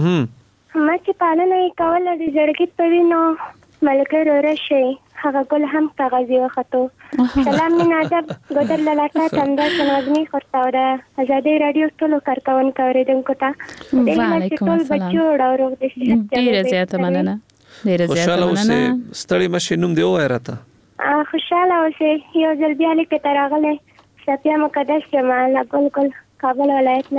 ملګری راشي هغه ګل هم کاغذي وختو سلام مين ادب ګدر لاله تنده سنوزنی خرتاوره ازادي رادیو ټولو کارکونکو اوریدونکو ته وعلیکم السلام ډیره زیاته مننه خوشاله اوسه ستړي مشه نوم دی وایراته خوشاله اوسه یو ځل بیا لیک تراغله سپیا مقدس جمال ګل کابل ولایت نه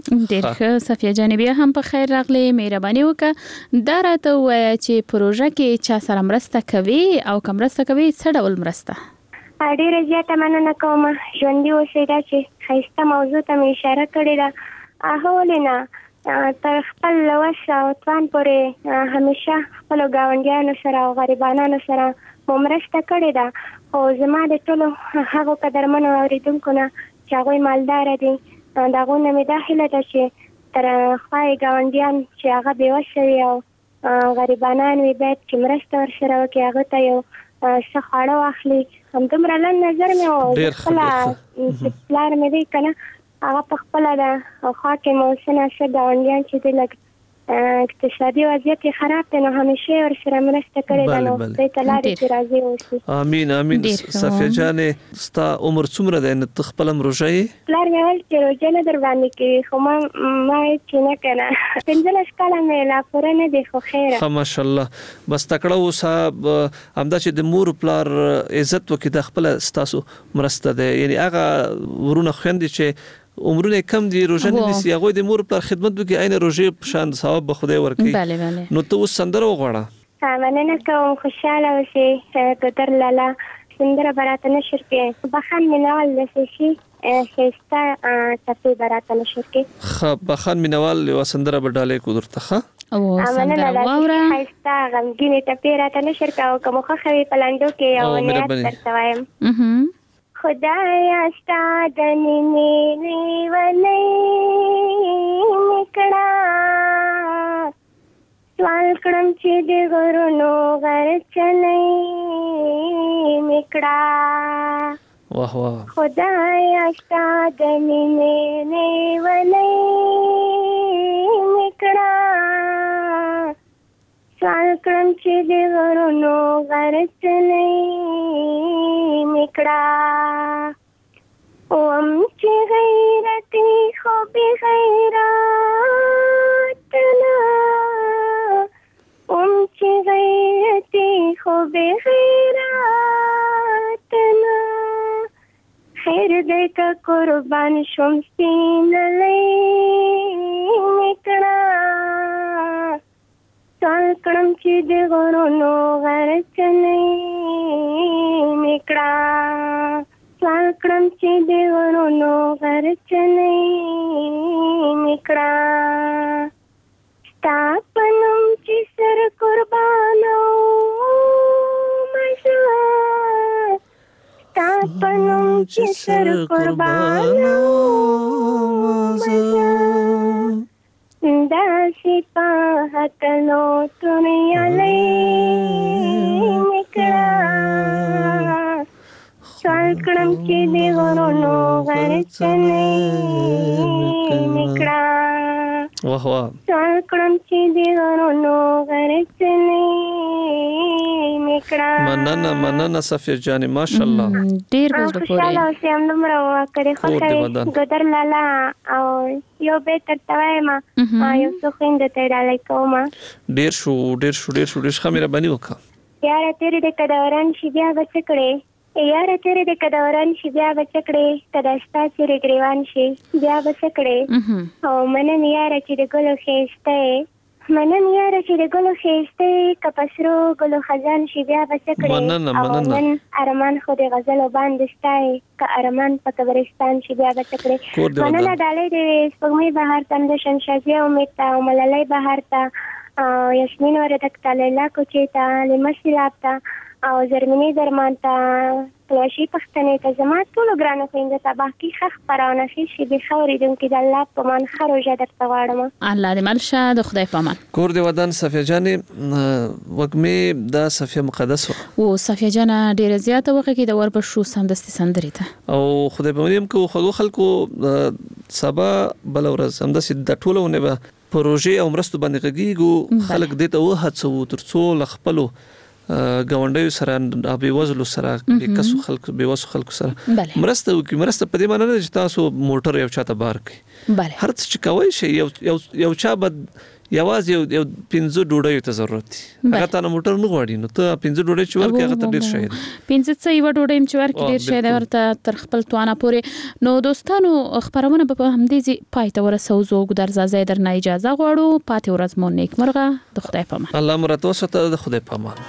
ډېر ښه صفیه جان، بیا هم په خیر راغلی. مهرباني وکړه دا راته ووایه چې پروژه کې چا سره مرسته کوي او که مرسته کوي څه ډول مرسته؟ ډېره زیاته مننه کوم. ژوندي اوسئ. دا چې ښایسته موضوع ته مې اشاره کړې ده، ولې نه تر خپل وس او توان پورې همیشه خپلو ګاونډیانو سره او غریبانو سره مو مرسته کړې ده. خو زما د ټولو هغو قدرمنو اورېدونکو نه چې هغوی مالداره دي، د هغو نه مې دا هیله ده چې تر خوا یې ګاونډیان چې هغه بېوسه وي او غریبانان وي باید چې مرسته ورسره وکړي، هغه ته یو څه خواړه واخلي. همدومره لنډ نظر مې و. خپله پلار مې دی که نه، هغه په خپله د خوا کې مو څه ناڅه ګاونډیان چې دی لږ اقتصادي وضعیت یې خراب دی، نو همیشه ورسره مرسته کړې ده. نو خدای ته لارې چې راضي اوسي. امین امین. صفیه جانې ستا عمر څومره دی؟ نو ته خپله هم روژه یې؟ پلار مې ویل چې روژه نه در باندې کوي، خو ما چې نه که نه 15 کاله مې لا پوره نه دی، خو خیره. ښه ماشاءالله. بس تکړه اوسه. همدا چې د مور پلار عزت وکړي دا خپله ستاسو مرسته ده. یعنی هغه ورونه خویندې چې عمرونه کم دي، روژه نه نیسي، هغوی د مور پلار خدمت وکړي، عین روژې په شان ثواب به خدای ورکړي. نو ته اوس سندره وغواړه. مننه کوم. خوشحاله اوسئ. ګودر لالا سندره به راته نشر کړې. بخان مینوال داسې شي ښایسته ټپې به راته نشر کړې. ښه، بخان مینوال یوه سندره به ډالۍ کړو درته. ښه مننه. داسې ښایسته غمګینې ټپې راته نشر کړه، او که مو خوښه وي په لنډو کې یو نیت درته وایم. خدایا ستا د مینې لیونۍ مې کړه، سوال کړم چې د غرونو غرڅنۍ مې کړه. واه واه. خدایا ستا د مینې لیونۍ مې کړه، سوال کړم چې د غرونو غرڅنۍ مې کړه. اوم چې غیرتي خو بې غیرت نه، اوم چې غیرتي خو بې غیرت نه، خیر دی که قربان شم سپینلی مې کړه، سوال کړم چې د غرونو غرڅنۍ مې کړه، سوال کړم چې د غرونو غرڅنۍ مې کړه. ستا په نوم چې سر قربانو مزه، ستا په نوم چې سر قربانو مزه، داسې په هتلو تونیالی مې کړه، سوال کړم چې د غرونو غرڅنۍ مې کړه. واه واه. سوال کړم چې د غرونو غرڅنۍ مې کړه. مننه مننه صفیه جانې، ماشاءالله. ډېر په زړه پورې. خوشحاله اوسئ. همدومره وکړې خوښه وي. ګودر لالا او یو بیت درته وایم، یو څو خویندو ته یې ډالۍ کوم. ډېر شو ډېر شو ډېر شو. ډېر ښه مهرباني وکړه. یاره تېرې د کدوران شي بیا به څه کړې، یاره تیرې د کدوران شي بیا به څه کړې، که د ستا څېرې ګریوان شي بیا به څه کړې. او منم یاره چې د ګلو ښایسته یې، منم یاره چې د ګلو ښایسته یې، که په سرو ګلو خزان شي بیا به څه کړې. او من ارمان خو د غزلو باندې ستا یې، که ارمان په قبرستان شي بیا به څه کړې. مننه ډالۍ د سپوږمۍ بهار ته، د شنشازیه امید ته، او ملالۍ بهار ته، او یاسمین وردک ته، لیلا کوچې ته، لیمه سیلاب ته، او زرمینی درمان ته، پلوشي پښتنې ته، زما ټولو ګرانو خویندو ته باقي ښه خپرونه ښې شېبې ښه اورېدونکي د الله په امان ښه روژه درته غواړم. الله دې مل شه. د خدای په امان. کور دې ودان. صفیه جانې وږمې دا صفیه مقدس و صفیه جانه ډېره زیاته وغږېده، د وربشو سمدستي سندرې ته، او خدای په امان کو خوږو خلکو سبا بل ورځ همداسې د ټولو نه به پروژې او مرستو باندې غږیږو. خلک دې ته وهڅوو تر څو له خپلو ګاونډیو سره، بېوزلو سره، بېکسو خلکو، بېوسو خلکو سره مرسته وکړي. مرسته په دې معنی نه چې تاسو موټر یو چاته بار کړئ. هر څه چې کوئ شئ، یو چا به یوازې یو 5 ډوډۍ ته ضرورت دي هغه ته موټر نه غواړي نو ته 5 ډوډۍ چې ورکې هغه ته ډیر شي 5 څه یو ډوډۍ چې ورکې ډیر شي دا ورته تر خپل توانه پورې. نو دوستانو خبرونه په همدې پای ته ورسو زوګ درځه درنه اجازه غواړو. پاتې ورځ مو نیکمرغه. د خدای په امان. الله مرته وسته. د خدای په امان.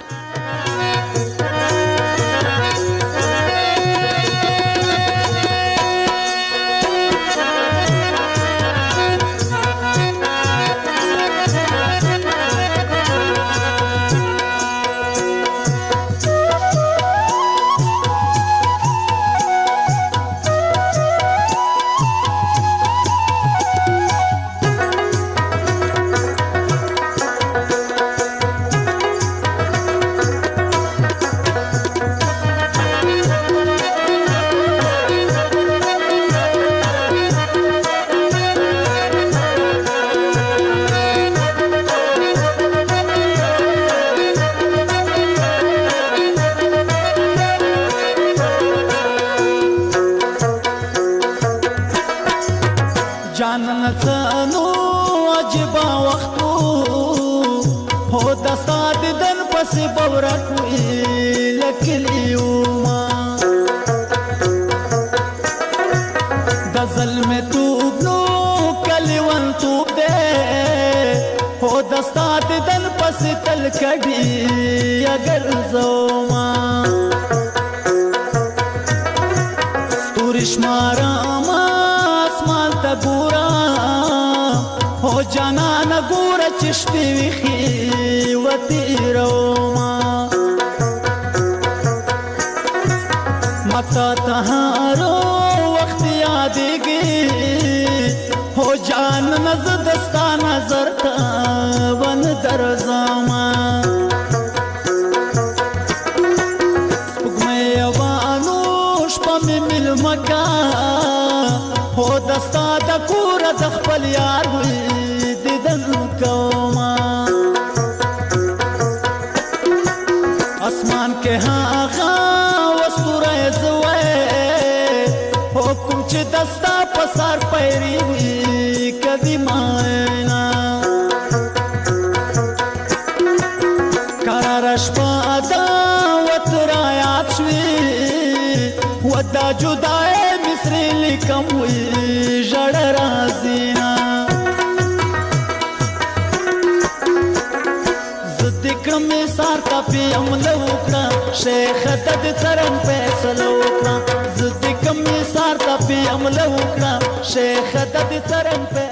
شیخ ته د څرن فیصله وکړه زه د کوم سار ته په عمل وکړه شیخ ته د څرن